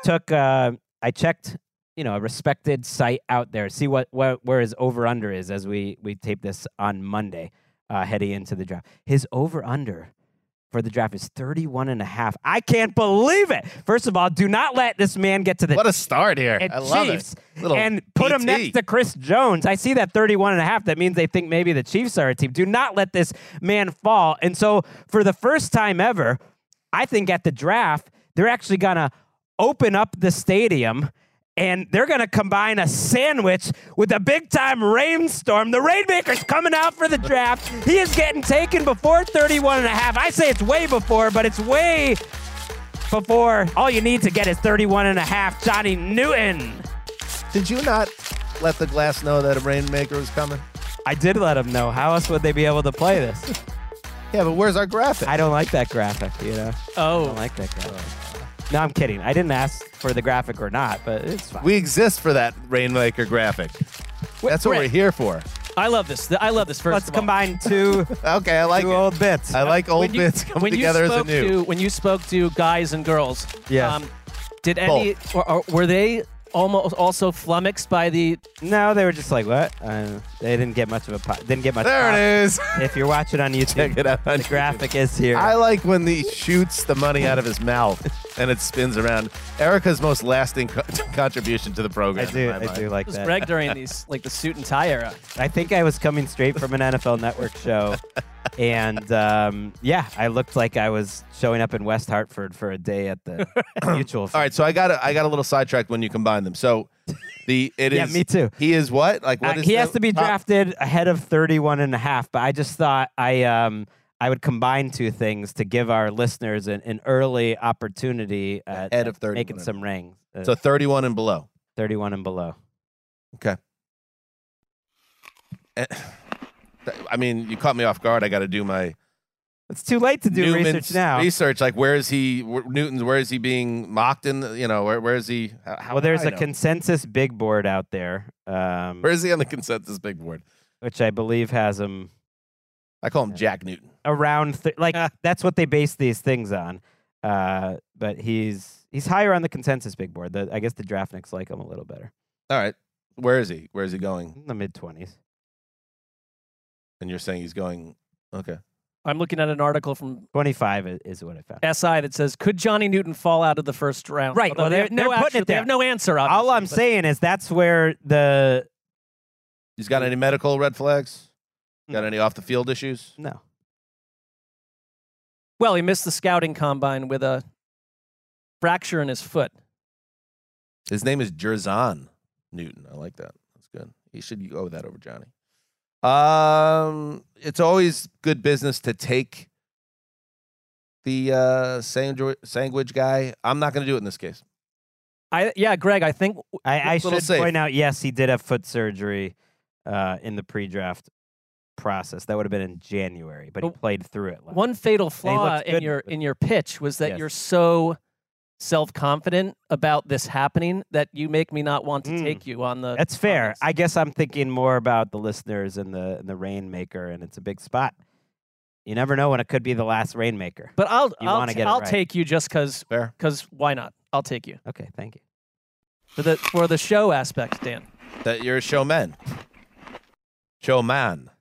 I checked, a respected site out there, see where his over-under is as we tape this on Monday, heading into the draft. His over-under for the draft is 31.5. I can't believe it. First of all, do not let this man get to the what a start here. I love Chiefs it. And put him next to Chris Jones. I see that 31.5. That means they think maybe the Chiefs are a team. Do not let this man fall. And so for the first time ever, I think at the draft, they're actually going to open up the stadium and they're going to combine a sandwich with a big-time rainstorm. The Rainmaker's coming out for the draft. He is getting taken before 31.5. I say it's way before, but it's way before. All you need to get is 31.5. Johnny Newton. Did you not let the Glass know that a Rainmaker was coming? I did let him know. How else would they be able to play this? Yeah, but where's our graphic? I don't like that graphic, I don't like that graphic. No, I'm kidding. I didn't ask for the graphic or not, but it's fine. We exist for that Rainmaker graphic. That's what we're here for. I love this. Let's combine two. Okay, I like two old bits. I like old bits coming together as a new. When you spoke to guys and girls, yeah. Did any or were they almost also flummoxed by the? No, they were just like, what? They didn't get much of a didn't get much. There it is. If you're watching on YouTube, check it out. The graphic is here. I like when he shoots the money out of his mouth and it spins around. Erica's most lasting contribution to the program. I do like that. Greg during these like the suit and tie era. I think I was coming straight from an NFL Network show, and I looked like I was showing up in West Hartford for a day at the Mutual. All right, so I got a little sidetracked when you combine them. So yeah, me too. He is what? Like what is he has to be drafted ahead of 31.5, but I just thought I would combine two things to give our listeners an early opportunity ahead of 31 making some rings. So 31 and below. 31 and below. Okay. I mean, you caught me off guard. I got to do my. It's too late to do Newman's research now. Research, like where is he? Newton's. Where is he being mocked in? Where is he? Well, there's a consensus big board out there. Where is he on the consensus big board? Which I believe has him. I call him Jack Newton. Around that's what they base these things on. But he's higher on the consensus big board. I guess the Draftniks like him a little better. All right. Where is he? Where is he going? In the mid-20s. And you're saying he's going, okay. I'm looking at an article from 25 is what I found. SI that says, could Johnny Newton fall out of the first round? Right. Well, they're putting it there. They have no answer, obviously. All I'm saying is that's where He's got any medical red flags? Got any off-the-field issues? No. Well, he missed the scouting combine with a fracture in his foot. His name is Jerzon Newton. I like that. That's good. He should go with that over Johnny. It's always good business to take the sandwich guy. I'm not going to do it in this case. Greg, I think I should point out, yes, he did have foot surgery in the pre-draft process. That would have been in January, but he played through it. One fatal flaw in your pitch was that you're so self-confident about this happening that you make me not want to take you on the. That's fair. I guess I'm thinking more about the listeners and the Rainmaker, and it's a big spot. You never know when it could be the last Rainmaker. But I'll take you just because. Fair. Because why not? I'll take you. Okay, thank you. For the show aspect, Dan. That you're a showman. Showman.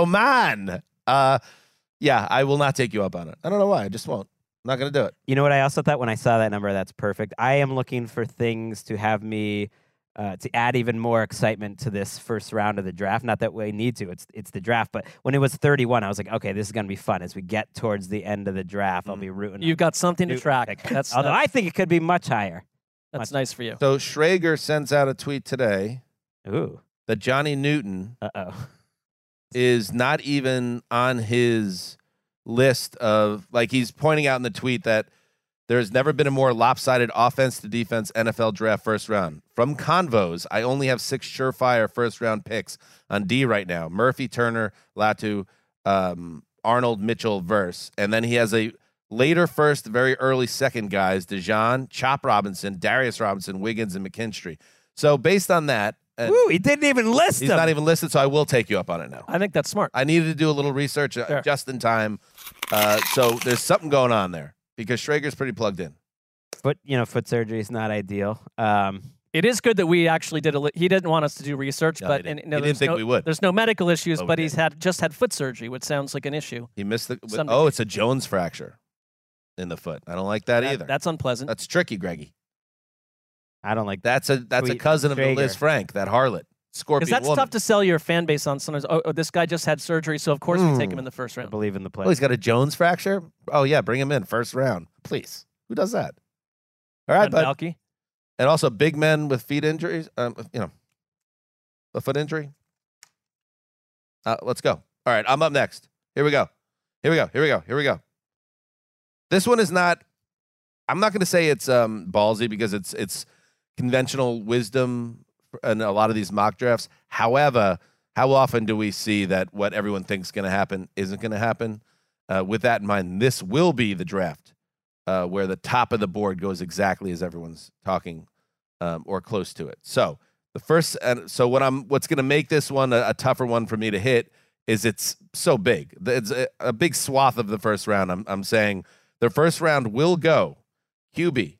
Yeah, I will not take you up on it. I don't know why. I just won't. I'm not going to do it. You know what I also thought when I saw that number? That's perfect. I am looking for things to have me to add even more excitement to this first round of the draft. Not that we need to. It's the draft. But when it was 31, I was like, okay, this is going to be fun. As we get towards the end of the draft, I'll be rooting. You've got something to track. Although I think it could be much higher. That's nice for you. So Schrager sends out a tweet today. Ooh. That Johnny Newton is not even on his list of, like, he's pointing out in the tweet that there's never been a more lopsided offense to defense NFL draft first round. From Convos, I only have 6 surefire first round picks on D right now. Murphy, Turner, Latu, Arnold, Mitchell, Verse. And then he has a later first, very early second guys, DeJean, Chop Robinson, Darius Robinson, Wiggins, and McKinstry. So based on that, Woo, he didn't even list He's not even listed, so I will take you up on it now. I think that's smart. I needed to do a little research just in time. So there's something going on there because Schrager's pretty plugged in. Foot surgery is not ideal. It is good that we actually did he didn't want us to do research, No, but he didn't think we would. There's no medical issues, Oh, but we he's just had foot surgery, which sounds like an issue. He missed the. Some Oh, it's a Jones fracture in the foot. I don't like that either. That's unpleasant. That's tricky, Greggy. I don't like That's a cousin of the Liz Frank, that harlot. Scorpion Because that's woman. tough to sell your fan base on. Sometimes, this guy just had surgery, so of course we take him in the first round. I believe in the play. Oh, he's got a Jones fracture? Oh, yeah, bring him in first round. Please. Who does that? All right, bud. Balky. And also big men with feet injuries, a foot injury. Let's go. All right, I'm up next. Here we go. This one is not, I'm not going to say it's ballsy because it's conventional wisdom in a lot of these mock drafts. However, how often do we see that what everyone thinks is going to happen isn't going to happen? With that in mind, this will be the draft where the top of the board goes exactly as everyone's talking or close to it. So the first, what's going to make this one a tougher one for me to hit is it's so big. It's a big swath of the first round. I'm saying the first round will go QB,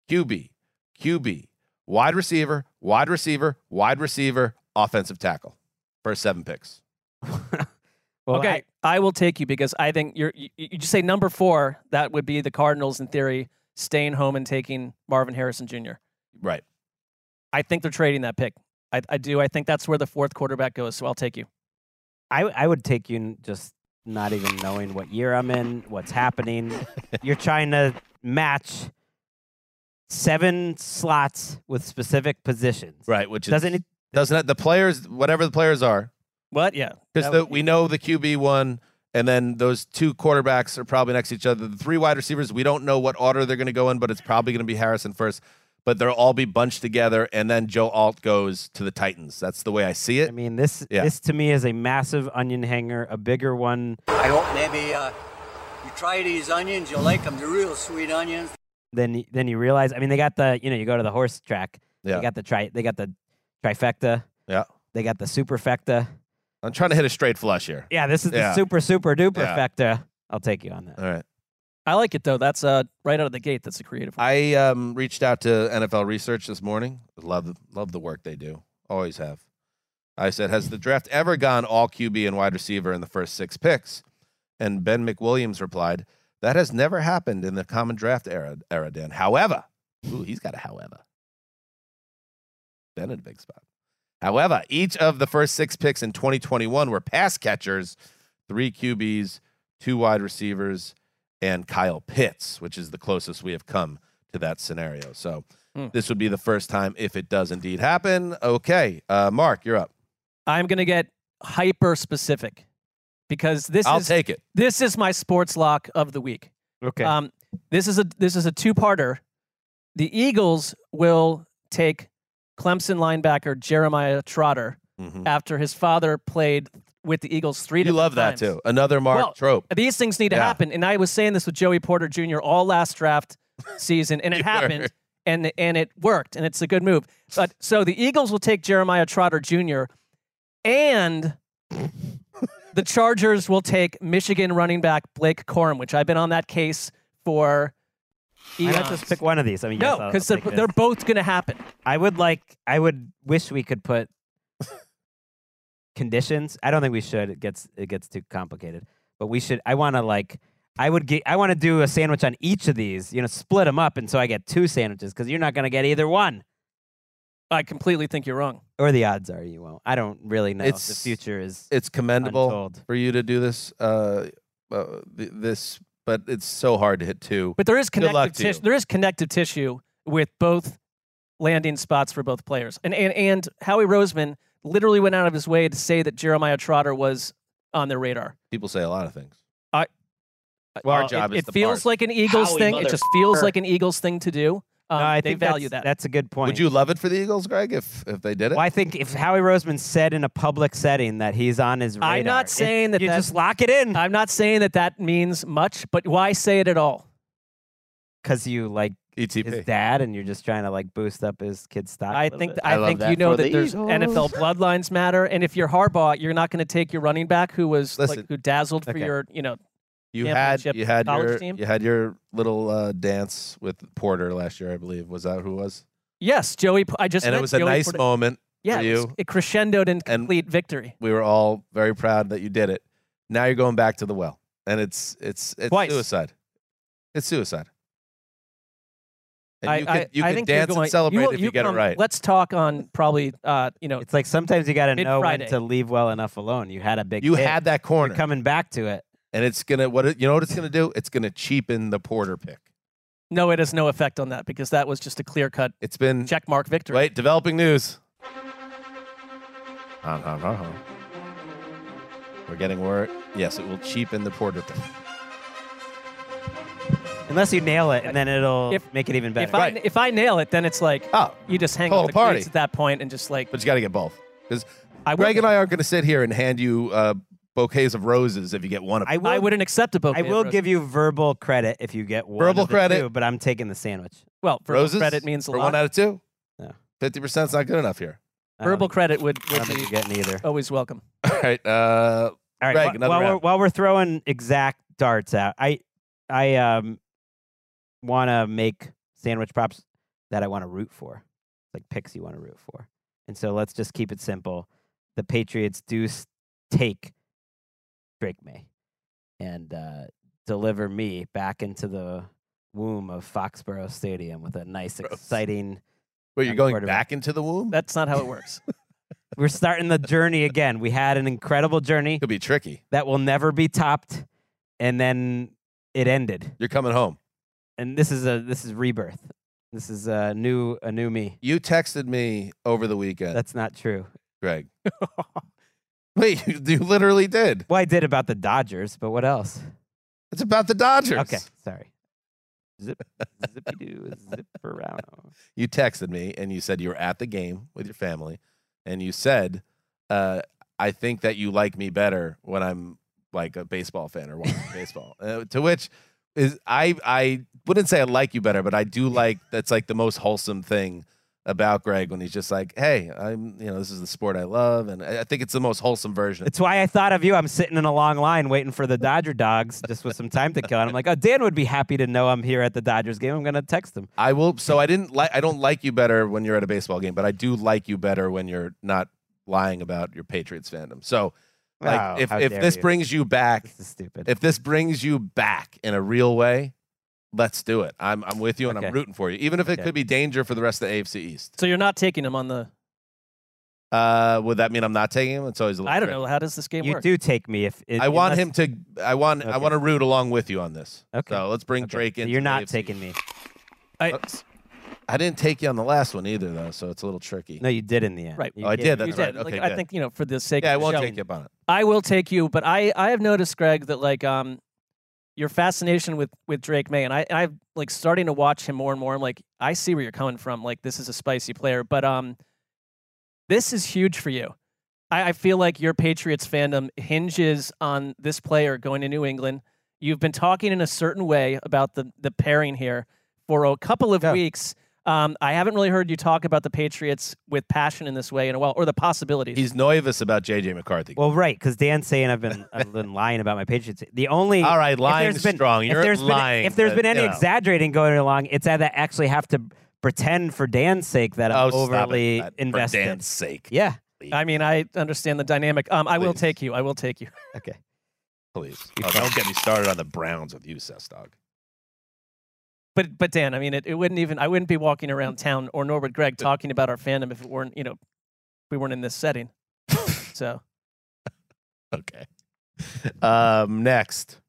wide receiver, offensive tackle. First 7 picks. Well, okay, I will take you because I think you just say number 4. That would be the Cardinals in theory staying home and taking Marvin Harrison Jr. Right. I think they're trading that pick. I do. I think that's where the 4th quarterback goes. So I'll take you. I would take you just not even knowing what year I'm in, what's happening. You're trying to match 7 slots with specific positions. Right, which doesn't the players, whatever the players are. What? Yeah. Because we know the QB one, and then those 2 quarterbacks are probably next to each other. The 3 wide receivers, we don't know what order they're going to go in, but it's probably going to be Harrison first. But they'll all be bunched together, and then Joe Alt goes to the Titans. That's the way I see it. I mean, this to me is a massive onion hanger, a bigger one. I hope maybe you try these onions, you'll like them. They're real sweet onions. Then you realize, I mean, they got the, you go to the horse track. Yeah. They got the trifecta. Yeah. They got the superfecta. I'm trying to hit a straight flush here. Yeah, this is the super duper fecta. I'll take you on that. All right. I like it though. That's right out of the gate. That's a creative one. I reached out to NFL Research this morning. Love the work they do. Always have. I said, has the draft ever gone all QB and wide receiver in the first 6 picks? And Ben McWilliams replied, that has never happened in the common draft era, Dan. However, he's got a however. Ben in a big spot. However, each of the first 6 picks in 2021 were pass catchers, 3 QBs, 2 wide receivers, and Kyle Pitts, which is the closest we have come to that scenario. So this would be the first time if it does indeed happen. Okay, Mark, you're up. I'm going to get hyper specific because I'll take it. This is my sports lock of the week. Okay. This is a 2-parter. The Eagles will take Clemson linebacker Jeremiah Trotter after his father played with the Eagles 3 different times. You love that too. Another Mark trope. These things need to happen. And I was saying this with Joey Porter Jr. all last draft season, and it happened, and it worked, and it's a good move. But so the Eagles will take Jeremiah Trotter Jr., and the Chargers will take Michigan running back Blake Corum, which I've been on that case for eons. Why not just pick one of these? I mean, no, because they're both going to happen. I would wish we could put conditions. I don't think we should. It gets too complicated. But we should. I want to do a sandwich on each of these. Split them up, and so I get 2 sandwiches because you're not going to get either one. I completely think you're wrong. Or the odds are you won't. I don't really know. The future is. It's commendable untold. for you to do this. But it's so hard to hit 2. But there is connective tissue with both landing spots for both players. And Howie Roseman literally went out of his way to say that Jeremiah Trotter was on their radar. People say a lot of things. Our job is it the feels parse. like an Eagles Howie thing. It just feels like an Eagles thing to do. No, I they think value that. That's a good point. Would you love it for the Eagles, Greg, if they did it? Well, I think if Howie Roseman said in a public setting that he's on his radar, I'm not saying that you that's- just lock it in I'm not saying that means much, but why say it at all? because you like ETP. his dad and you're just trying to like boost up his kid's stock. I a little think bit. I love that you know for that the there's Eagles. NFL bloodlines matter, and if you're Harbaugh, you're not going to take your running back who was Listen. who dazzled for Okay. your You had championship college team? you had your little dance with Porter last year, I believe. Was that who it was? Yes, Joey. I just And met it was a Joey nice Porter- moment Yeah, for it, was, you. it crescendoed in And- complete victory. We were all very proud that you did it. Now you're going back to the well, and it's Twice. suicide. It's suicide. And I you can think you're dance going, and celebrate will- if you get it come- right. Let's talk on probably It's like sometimes you got to know when Mid-Friday. to leave well enough alone. You had a big You hit. had that You're corner, coming back to it. and it's gonna you know what it's gonna do? It's gonna cheapen the Porter pick. No, it has no effect on that because that was just a clear cut It's been check mark victory. Wait, developing news. We're getting word. Yes, it will cheapen the Porter pick. Unless you nail it, and then it'll If- make it even better. If I nail it, then it's like Oh, you just hang total on the party. cleats at that point and just like but you got to get both because I Greg would, and I aren't going to sit here and hand you bouquets of roses if you get one of them. I I wouldn't accept a bouquet. I will of give roses. you verbal credit if you get one. Verbal of the credit. two, but I'm taking the sandwich. Well, verbal Roses credit means a for lot. 1 out of 2. Yeah. 50% is not good enough here. I don't Verbal think- credit would I don't think be you're getting either. always welcome. All right, All right. Greg, another round. While we're throwing exact darts out, I want to make sandwich props that I want to root for, like picks you want to root for. And so let's just keep it simple. The Patriots do take Drake May and deliver me back into the womb of Foxborough Stadium with a nice, exciting. Wait, you're young going quarterback. back into the womb? That's not how it works. We're starting the journey again. We had an incredible journey Could be tricky. that will never be topped, and then it ended. You're coming home. And this is rebirth. This is a new me. You texted me over the weekend, That's not true. Greg. Wait, you literally did. Well, I did about the Dodgers, but what else? It's about the Dodgers. Okay, sorry. Zip, zippy doo, zip around. You texted me and you said you were at the game with your family, and you said, "I think that you like me better when I'm like a baseball fan or watching baseball." To which is I wouldn't say I like you better, but I do like that's like the most wholesome thing about Greg when he's just like, "Hey, this is the sport I love," and I think it's the most wholesome version. It's why I thought of you. I'm sitting in a long line waiting for the Dodger dogs just with some time to kill. And I'm like, oh, Dan would be happy to know I'm here at the Dodgers game. I'm going to text him. I will. So I don't like you better when you're at a baseball game, but I do like you better when you're not lying about your Patriots fandom. So, like, Oh, if how if dare this you. brings you back, This is stupid. if this brings you back in a real way, let's do it. I'm with you and Okay. I'm rooting for you, even if it Okay. could be danger for the rest of the AFC East. So you're not taking him on the. Would that mean I'm not taking him? It's always a little I don't tricky. know. How does this game You work? do take me if I want unless- him to. I want Okay. to root along with you on this. Okay. So let's bring Okay. Drake So in. you're not taking me. I didn't take you on the last one either, though, so it's a little tricky. No, you did in the end. Right. You Oh, I did. You That's did. right. Like, Okay, I good. think for the sake Yeah, I of the won't show, take you up on it. I will take you, but I have noticed, Greg, that like your fascination with Drake May, and I'm like starting to watch him more and more. I'm like, I see where you're coming from. Like, this is a spicy player, but this is huge for you. I feel like your Patriots fandom hinges on this player going to New England. You've been talking in a certain way about the pairing here for a couple of weeks. I haven't really heard you talk about the Patriots with passion in this way in a while, or the possibilities. He's nervous about J.J. McCarthy. Well, right, because Dan's saying I've been lying about my Patriots. The only All right, if lying there's been- strong. if You're there's lying. Been, if there's but, been any you know. exaggerating going along, it's that I actually have to pretend for Dan's sake that I'm Oh, stop overly it. For invested. Dan's sake. Yeah, I mean, I understand the dynamic. I will take you. Okay. Please. Oh, don't get me started on the Browns with you, Sestog. But Dan, I mean, it wouldn't even. I wouldn't be walking around town, or nor would Greg talking about our fandom if it weren't, we weren't in this setting. So. Okay. Next.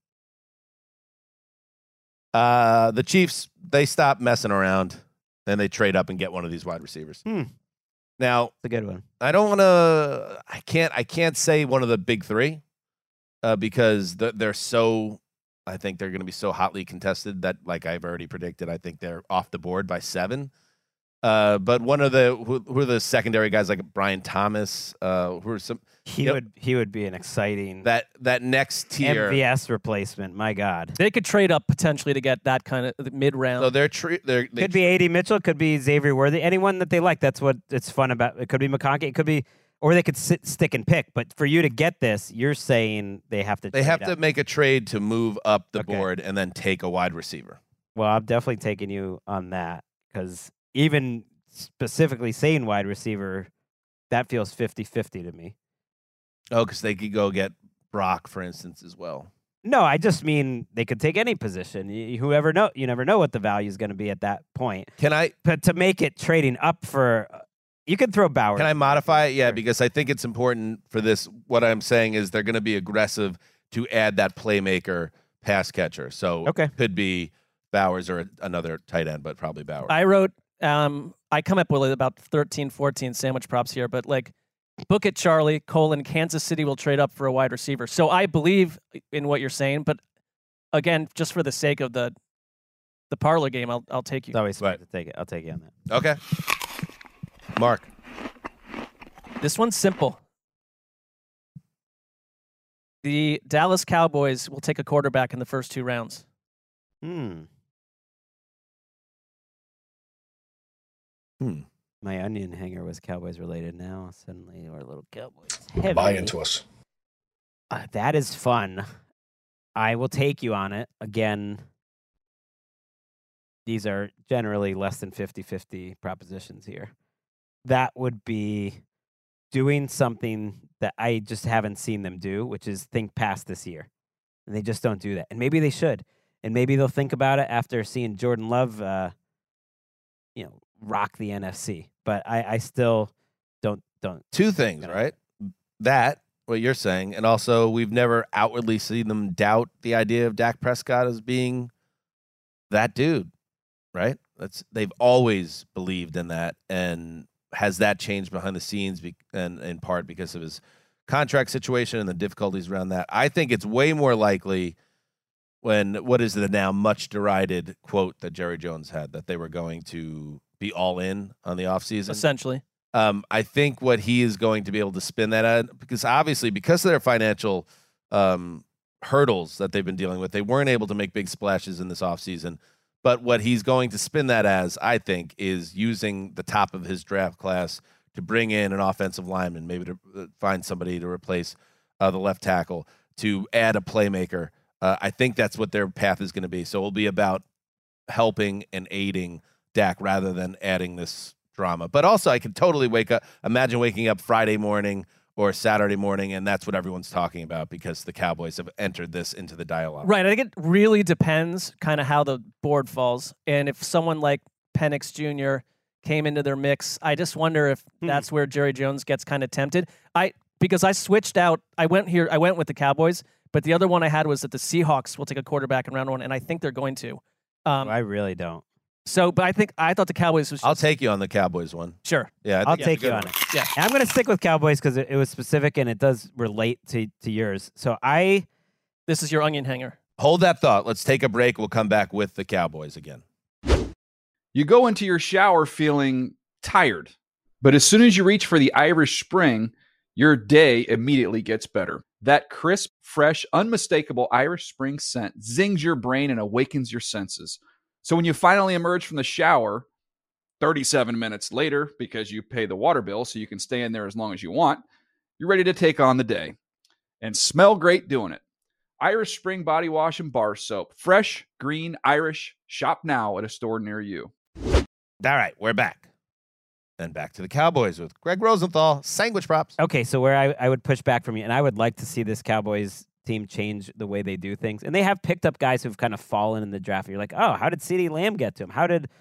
The Chiefs, they stop messing around and they trade up and get one of these wide receivers. Now, it's a good one. I don't want to. I can't say one of the big three because they're so. I think they're going to be so hotly contested that, like I've already predicted, I think they're off the board by 7. But one of the who are the secondary guys like Brian Thomas, who are some. He would be an exciting that next tier MVS replacement. My God, they could trade up potentially to get that kind of mid round. So they could be A.D. Mitchell, could be Xavier Worthy, anyone that they like. That's what it's fun about. It could be McConkey, it could be, or they could stick and pick. But for you to get this, you're saying they have to. They have to make a trade to move up the board and then take a wide receiver. Well, I'm definitely taking you on that because even specifically saying wide receiver, that feels 50-50 to me. Oh, because they could go get Brock, for instance, as well. No, I just mean they could take any position. You never know what the value is going to be at that point. But to make it trading up for, you could throw Bauer. Can I modify it? Yeah, because I think it's important for this. What I'm saying is they're going to be aggressive to add that playmaker pass catcher. So it could be Bowers or another tight end, but probably Bowers. I wrote, I come up with about 13, 14 sandwich props here, but book it, Charlie, Kansas City will trade up for a wide receiver. So I believe in what you're saying, but again, just for the sake of the parlor game, I'll take you. It's always smart to take it. I'll take you on that. Okay. Mark. This one's simple. The Dallas Cowboys will take a quarterback in the first 2 rounds. My onion hanger was Cowboys related. Now suddenly we're a little Cowboys. Buy into us. That is fun. I will take you on it. Again, these are generally less than 50-50 propositions here. That would be doing something that I just haven't seen them do, which is think past this year. And they just don't do that. And maybe they should. And maybe they'll think about it after seeing Jordan Love, rock the NFC. But I still don't. 2 things, right? That, what you're saying, and also we've never outwardly seen them doubt the idea of Dak Prescott as being that dude, right? They've always believed in that. And has that changed behind the scenes and in part because of his contract situation and the difficulties around that? I think it's way more likely when, what is the now much derided quote that Jerry Jones had, that they were going to be all in on the offseason. Essentially. I think what he is going to be able to spin that at, because obviously because of their financial hurdles that they've been dealing with, they weren't able to make big splashes in this offseason. But what he's going to spin that as, I think, is using the top of his draft class to bring in an offensive lineman, maybe to find somebody to replace the left tackle, to add a playmaker. I think that's what their path is going to be. So it'll be about helping and aiding Dak rather than adding this drama. But also, I can totally imagine waking up Friday morning or Saturday morning, and that's what everyone's talking about because the Cowboys have entered this into the dialogue. Right. I think it really depends kind of how the board falls. And if someone like Penix Jr. came into their mix, I just wonder if that's where Jerry Jones gets kind of tempted. Because I switched out. I went with the Cowboys, but the other one I had was that the Seahawks will take a quarterback in round 1, and I think they're going to. I really don't. So, but I thought the Cowboys was. I'll take you on the Cowboys one. Sure. Yeah, I'll take you on it. Yeah, and I'm going to stick with Cowboys because it was specific and it does relate to yours. So this is your onion hanger. Hold that thought. Let's take a break. We'll come back with the Cowboys again. You go into your shower feeling tired, but as soon as you reach for the Irish Spring, your day immediately gets better. That crisp, fresh, unmistakable Irish Spring scent zings your brain and awakens your senses. So when you finally emerge from the shower, 37 minutes later, because you pay the water bill so you can stay in there as long as you want, you're ready to take on the day. And smell great doing it. Irish Spring Body Wash and Bar Soap. Fresh, green, Irish. Shop now at a store near you. All right, we're back. And back to the Cowboys with Greg Rosenthal, sandwich props. Okay, so where I would push back from you, and I would like to see this Cowboys team change the way they do things. And they have picked up guys who've kind of fallen in the draft. You're like, oh, how did CeeDee Lamb get to him? How did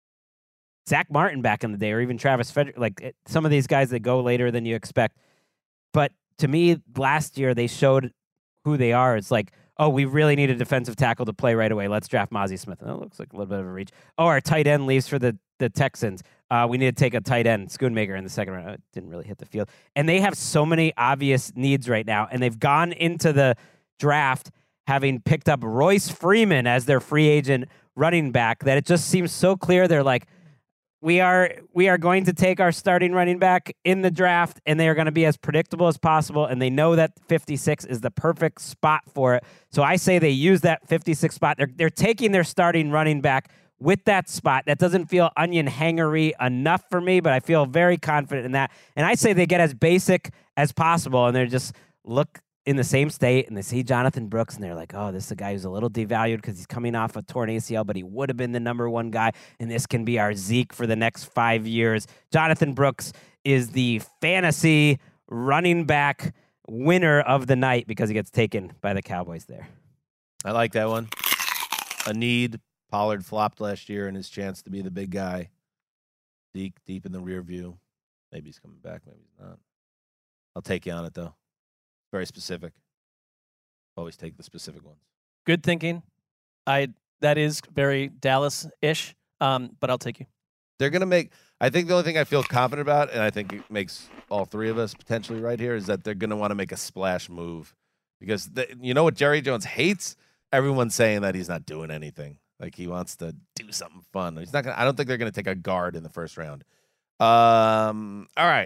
Zach Martin back in the day, or even Travis Frederick? Some of these guys that go later than you expect. But to me, last year they showed who they are. It's like, oh, we really need a defensive tackle to play right away. Let's draft Mozzie Smith. And that looks like a little bit of a reach. Oh, our tight end leaves for the Texans. We need to take a tight end, Schoonmaker, in the second round. It didn't really hit the field. And they have so many obvious needs right now. And they've gone into the draft having picked up Royce Freeman as their free agent running back that it just seems so clear. They're like, we are going to take our starting running back in the draft, and they are going to be as predictable as possible. And they know that 56 is the perfect spot for it. So I say they use that 56 spot. They're taking their starting running back with that spot. That doesn't feel onion hangery enough for me, but I feel very confident in that. And I say they get as basic as possible, and they're just look in the same state, and they see Jonathan Brooks, and they're like, oh, this is a guy who's a little devalued because he's coming off a torn ACL, but he would have been the number one guy, and this can be our Zeke for the next 5 years. Jonathan Brooks is the fantasy running back winner of the night because he gets taken by the Cowboys there. I like that one. A need. Pollard flopped last year in his chance to be the big guy. Zeke deep in the rear view. Maybe he's coming back. Maybe he's not. I'll take you on it, though. Very specific. Always take the specific ones. Good thinking. That is very Dallas-ish, but I'll take you. They're going to make – I think the only thing I feel confident about, and I think it makes all three of us potentially right here, is that they're going to want to make a splash move. Because you know what Jerry Jones hates? Everyone's saying that he's not doing anything. Like he wants to do something fun. He's not going. I don't think they're going to take a guard in the first round. All right.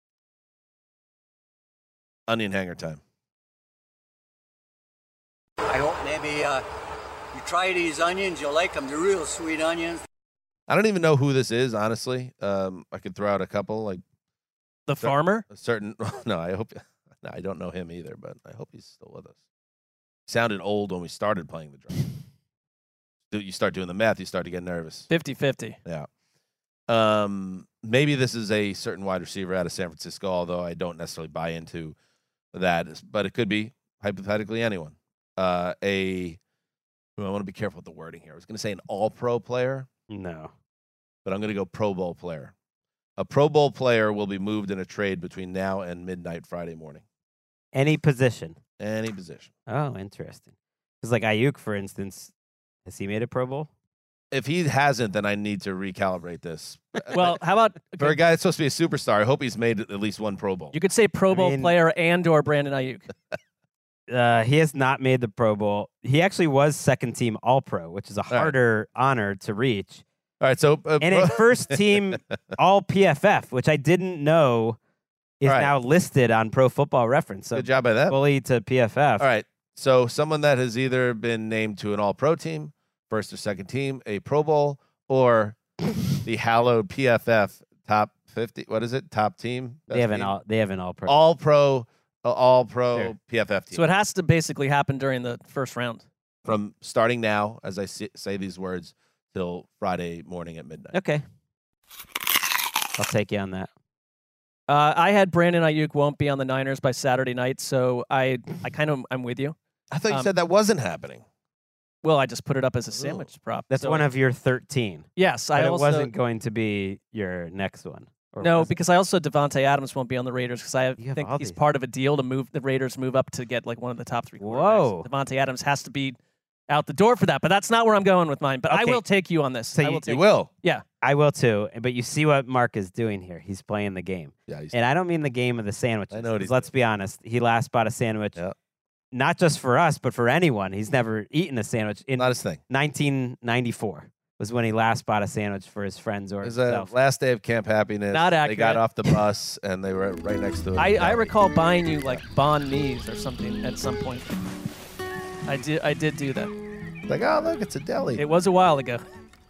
Onion hanger time. I hope maybe you try these onions. You'll like them. They're real sweet onions. I don't even know who this is, honestly. I could throw out a couple, like the farmer. A certain. No, I hope. No, I don't know him either, but I hope he's still with us. Sounded old when we started playing the drum. You start doing the math, you start to get nervous. 50-50. Yeah. Maybe this is a certain wide receiver out of San Francisco, although I don't necessarily buy into that. But it could be, hypothetically, anyone. I want to be careful with the wording here. I was going to say an all-pro player. No. But I'm going to go Pro Bowl player. A Pro Bowl player will be moved in a trade between now and midnight Friday morning. Any position? Any position. Oh, interesting. Because like Ayuk, for instance, has he made a Pro Bowl? If he hasn't, then I need to recalibrate this. Well, how about for a guy that's supposed to be a superstar? I hope he's made at least one Pro Bowl. You could say Pro Bowl player and/or Brandon Ayuk. He has not made the Pro Bowl. He actually was second team All Pro, which is a harder honor to reach. All right, so and a first team All PFF, which I didn't know is now listed on Pro Football Reference. So good job by that. Fully to PFF. All right. So someone that has either been named to an All-Pro team, first or second team, a Pro Bowl, or the hallowed PFF top 50. What is it? Top team? They have an All-Pro. All-Pro Sure. PFF team. So it has to basically happen during the first round. From starting now, as I say these words, till Friday morning at midnight. Okay. I'll take you on that. I had Brandon Ayuk won't be on the Niners by Saturday night, so I'm with you. I thought you said that wasn't happening. Well, I just put it up as a sandwich prop. That's so one of your 13. Yes, but it wasn't going to be your next one. No, because I also Devontae Adams won't be on the Raiders because I think he's these. part of a deal to move the Raiders move up to get like one of the top 3 quarterbacks. Whoa. Devontae Adams has to be out the door for that, but that's not where I'm going with mine. But I will take you on this. So you will? Yeah. I will too. But you see what Mark is doing here. He's playing the game. Yeah. And I don't mean the game of the sandwiches. I know what he's let's be honest. He last bought a sandwich. Not just for us, but for anyone. He's never eaten a sandwich. Not his thing. 1994 was when he last bought a sandwich for his friends or it was himself. Last day of Camp Happiness. Not accurate. They got off the bus and they were right next to it. I recall buying you like banh mi's or something at some point. I did do that. Like, oh, look, it's a deli. It was a while ago.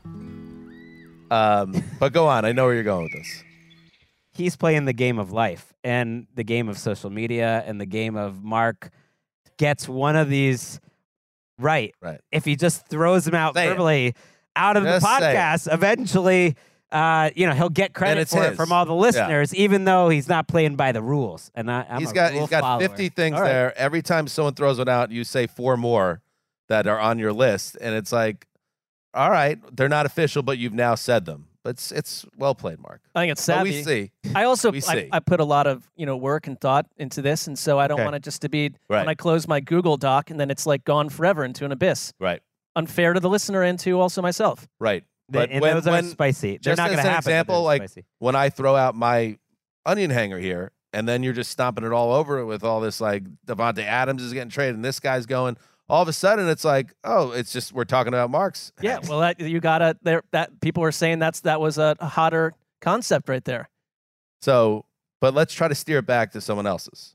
But go on. I know where you're going with this. He's playing the game of life and the game of social media and the game of Mark gets one of these right. Right. If he just throws them out verbally out of the podcast, eventually he'll get credit it's for it his. from all the listeners, even though he's not playing by the rules. And He's got 50 things All right. there. Every time someone throws one out, you say 4 more that are on your list, and it's like, all right, they're not official, but you've now said them. But it's well played, Mark. I think it's But savvy. we see. I also We see. I put a lot of work and thought into this, and so I don't Okay. want it just to be Right. when I close my Google Doc and then it's like gone forever into an abyss. Right. Unfair to the listener and to also myself. Right. But But those are spicy. They're just not as going to an happen. but example, they're like spicy. when I throw out my onion hanger here, and then you're just stomping it all over it with all this, like Devontae Adams is getting traded, and this guy's going. All of a sudden, it's like, oh, it's just we're talking about Mark's. Yeah, well, you gotta there. That people were saying that was a hotter concept right there. So, but let's try to steer it back to someone else's.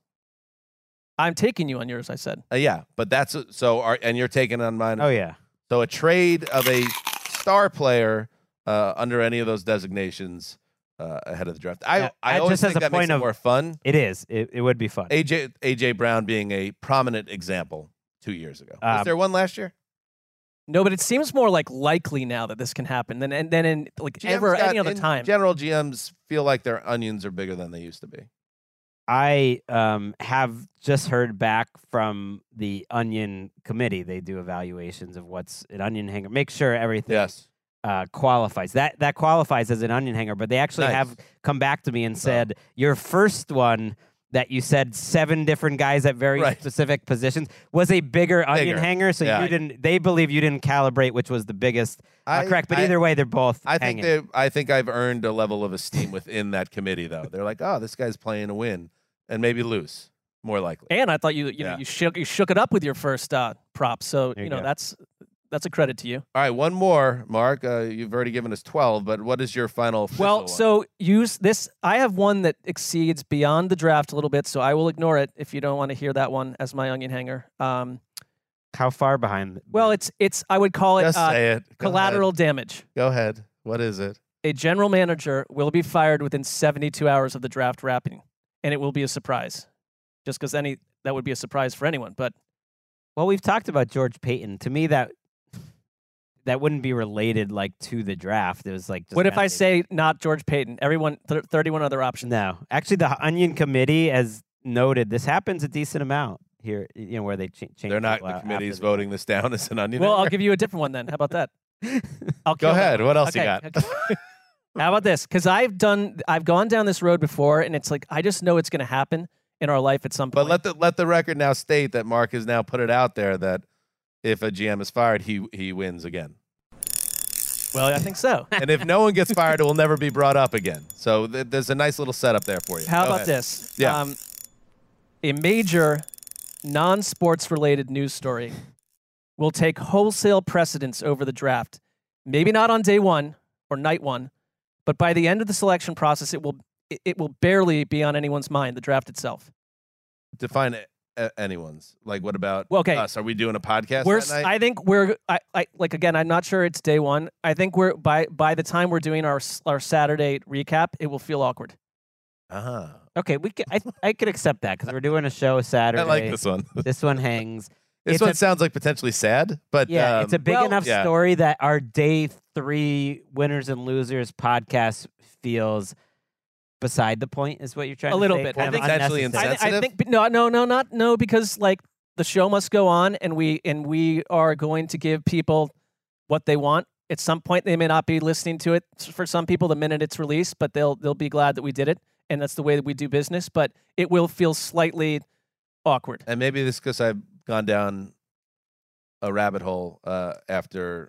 I'm taking you on yours. I said. Yeah, but that's and you're taking on mine. Oh yeah. So a trade of a star player under any of those designations ahead of the draft. I always just as think a that makes point it of more fun. It is. It would be fun. AJ Brown being a prominent example 2 years ago. Was there one last year? No, but it seems more likely now that this can happen than in any other time. General GMs feel like their onions are bigger than they used to be. I have just heard back from the Onion Committee. They do evaluations of what's an onion hanger. Make sure everything qualifies. That qualifies as an onion hanger. But they actually have come back to me and said your first one that you said 7 different guys at very specific positions was a bigger onion hanger. So you didn't. They believe you didn't calibrate which was the biggest. Correct. But either way, they're both. I hanging. think I've earned a level of esteem within that committee, though. They're like, oh, this guy's playing to win and maybe lose, more likely. And I thought you shook it up with your first prop. So There you go. that's a credit to you. All right, one more, Mark. You've already given us 12, but what is your final? Well, so use this. I have one that exceeds beyond the draft a little bit, so I will ignore it if you don't want to hear that one as my onion hanger. How far behind? Well, it's. I would call it, Just say it. Go collateral ahead. damage. Go ahead. What is it? A general manager will be fired within 72 hours of the draft wrapping, and it will be a surprise. Just because that would be a surprise for anyone. But well, we've talked about George Payton. To me, that wouldn't be related to the draft. It was like. Just what if I say not George Payton? Everyone, 31 other options. No, actually, the Onion Committee has noted this happens a decent amount here. Where they change. They're not. The committee's voting this down as an onion. Well, I'll hanger? give you a different one then. How about that? I'll Go kill ahead. that. What else you Okay, got? okay. How about this? Because I've gone down this road before, and it's like I just know it's going to happen in our life at some point. But let the record now state that Mark has now put it out there that if a GM is fired, he wins again. Well, I think so. And if no one gets fired, it will never be brought up again. So there's a nice little setup there for you. How Go about ahead. this? Yeah. A major non-sports related news story will take wholesale precedence over the draft. Maybe not on day one or night one, but by the end of the selection process, it will barely be on anyone's mind, the draft itself. Define anyone's. Like, what about okay. us? Are we doing a podcast We're, that night? I think we're. I like again. I'm not sure it's day one. I think we're by the time we're doing our Saturday recap, it will feel awkward. Okay, I could accept that because we're doing a show Saturday. I like this one. This one hangs. This one sounds like potentially sad, but yeah, it's a big enough yeah. story that our day 3 winners and losers podcast feels beside the point. Is what you're trying A to little say? bit. Kind of Potentially unnecessary. insensitive. I think no, because like the show must go on, and we are going to give people what they want. At some point, they may not be listening to it for some people the minute it's released, but they'll be glad that we did it, and that's the way that we do business. But it will feel slightly awkward. And maybe this because I've gone down a rabbit hole after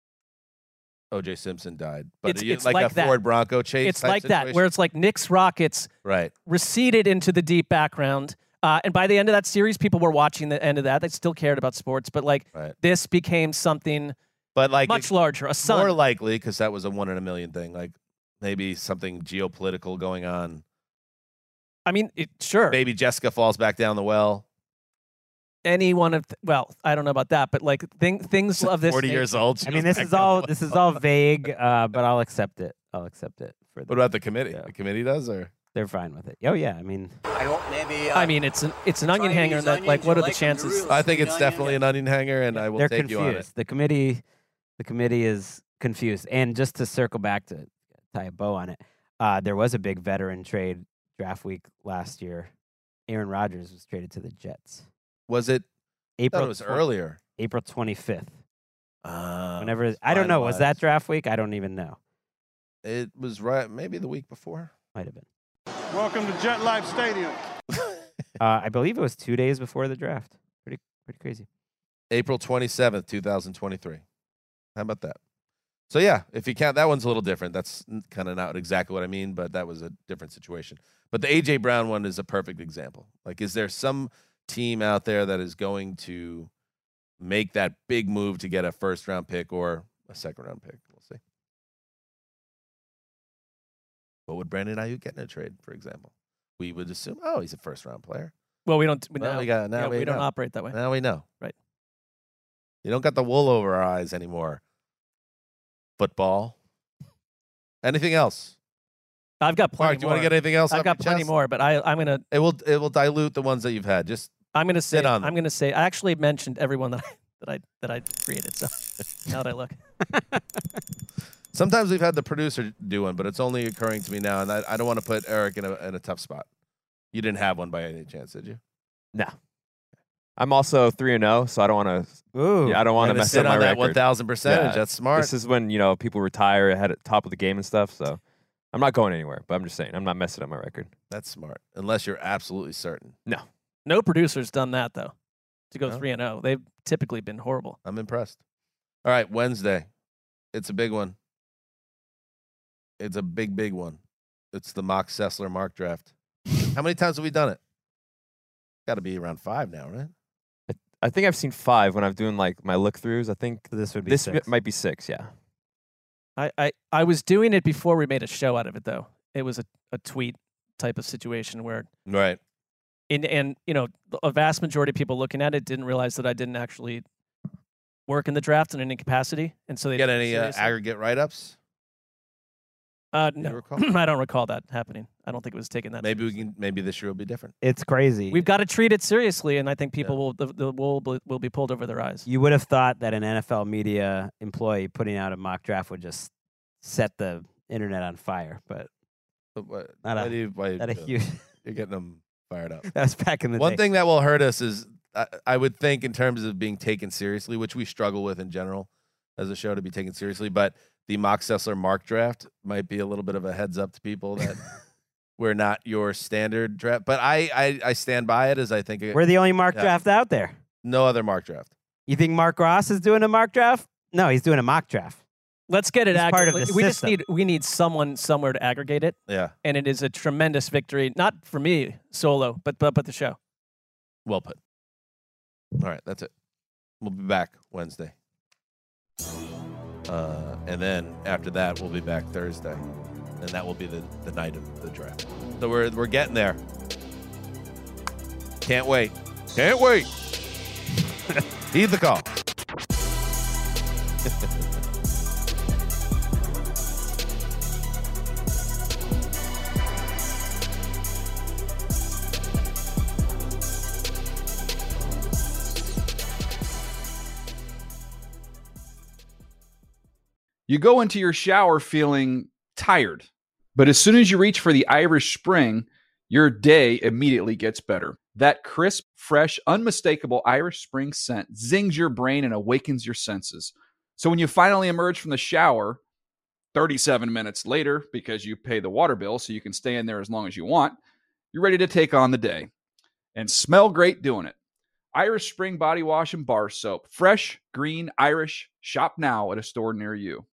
O.J. Simpson died. But It's like like a that. Ford Bronco chase. It's type like that, situation? where it's like Knicks Rockets Right. receded into the deep background. And by the end of that series, people were watching the end of that. They still cared about sports, but this became something But like much larger. A sun. More likely, because that was a 1 in a million thing. Like maybe something geopolitical going on. I mean, sure. Maybe Jessica falls back down the well. Any one of I don't know about that, but like things of this. 40 years old. I mean, this is all vague, but I'll accept it. I'll accept it. What about the committee? The committee does, or they're fine with it. Oh yeah, I mean, I hope maybe. I mean, it's an onion hanger. That like, what are the chances? I think it's definitely an onion hanger, and I will they're take confused. you on it. The committee is confused. And just to circle back to tie a bow on it. There was a big veteran trade draft week last year. Aaron Rodgers was traded to the Jets. Was it? April? It was earlier. April 25th. Whenever I don't know. Was that draft week? I don't even know. It was right. Maybe the week before. Might have been. Welcome to Jet Life Stadium. I believe it was 2 days before the draft. Pretty crazy. April 27th, 2023. How about that? So, yeah, if you count, that one's a little different. That's kind of not exactly what I mean, but that was a different situation. But the A.J. Brown one is a perfect example. Like, is there some team out there that is going to make that big move to get a first-round pick or a second-round pick? We'll see. What would Brandon Ayuk get in a trade, for example? We would assume, oh, he's a first-round player. Well, we don't. We don't operate that way. Now we know. Right. You don't got the wool over our eyes anymore. Football. Anything else? I've got plenty. Mark, do you want to get anything else? I've got plenty more, but I'm gonna. It will dilute the ones that you've had. Just I'm gonna say. sit on them. I'm gonna say. I actually mentioned everyone that I created. So now that I look. Sometimes we've had the producer do one, but it's only occurring to me now, and I don't want to put Eric in a tough spot. You didn't have one by any chance, did you? No. I'm also 3-0, so I don't want to. Ooh. Yeah, I don't want to mess sit up my on that record. 1,000%. That's smart. This is when people retire ahead at top of the game and stuff. So I'm not going anywhere. But I'm just saying, I'm not messing up my record. That's smart, unless you're absolutely certain. No producer's done that though. To go 3-0, they've typically been horrible. I'm impressed. All right, Wednesday. It's a big one. It's a big one. It's the mock Sessler Mark draft. How many times have we done it? Got to be around 5 now, right? I think I've seen 5 when I'm doing like my look throughs. I think this would be 6. Might be 6. Yeah. I was doing it before we made a show out of it though. It was a tweet type of situation where right. And a vast majority of people looking at it didn't realize that I didn't actually work in the draft in any capacity, and so they get any aggregate write-ups. No, I don't recall that happening. I don't think it was taken that. Maybe this year will be different. It's crazy. We've got to treat it seriously, and I think people will be pulled over their eyes. You would have thought that an NFL media employee putting out a mock draft would just set the internet on fire, but not a huge. You're getting them fired up. That was back in the day. One thing that will hurt us is I would think in terms of being taken seriously, which we struggle with in general as a show to be taken seriously, but the mock Sessler Mark draft might be a little bit of a heads up to people that we're not your standard draft. But I stand by it as I think we're the only Mark draft out there. No other Mark draft. You think Mark Ross is doing a Mark draft? No, he's doing a mock draft. Let's get it aggregated. We need someone somewhere to aggregate it. Yeah. And it is a tremendous victory, not for me solo, but the show. Well put. All right, that's it. We'll be back Wednesday. And then after that, we'll be back Thursday. And that will be the night of the draft. So we're getting there. Can't wait. Can't wait. Heed the call. You go into your shower feeling tired, but as soon as you reach for the Irish Spring, your day immediately gets better. That crisp, fresh, unmistakable Irish Spring scent zings your brain and awakens your senses. So when you finally emerge from the shower, 37 minutes later, because you pay the water bill so you can stay in there as long as you want, you're ready to take on the day and smell great doing it. Irish Spring Body Wash and Bar Soap. Fresh, green, Irish. Shop now at a store near you.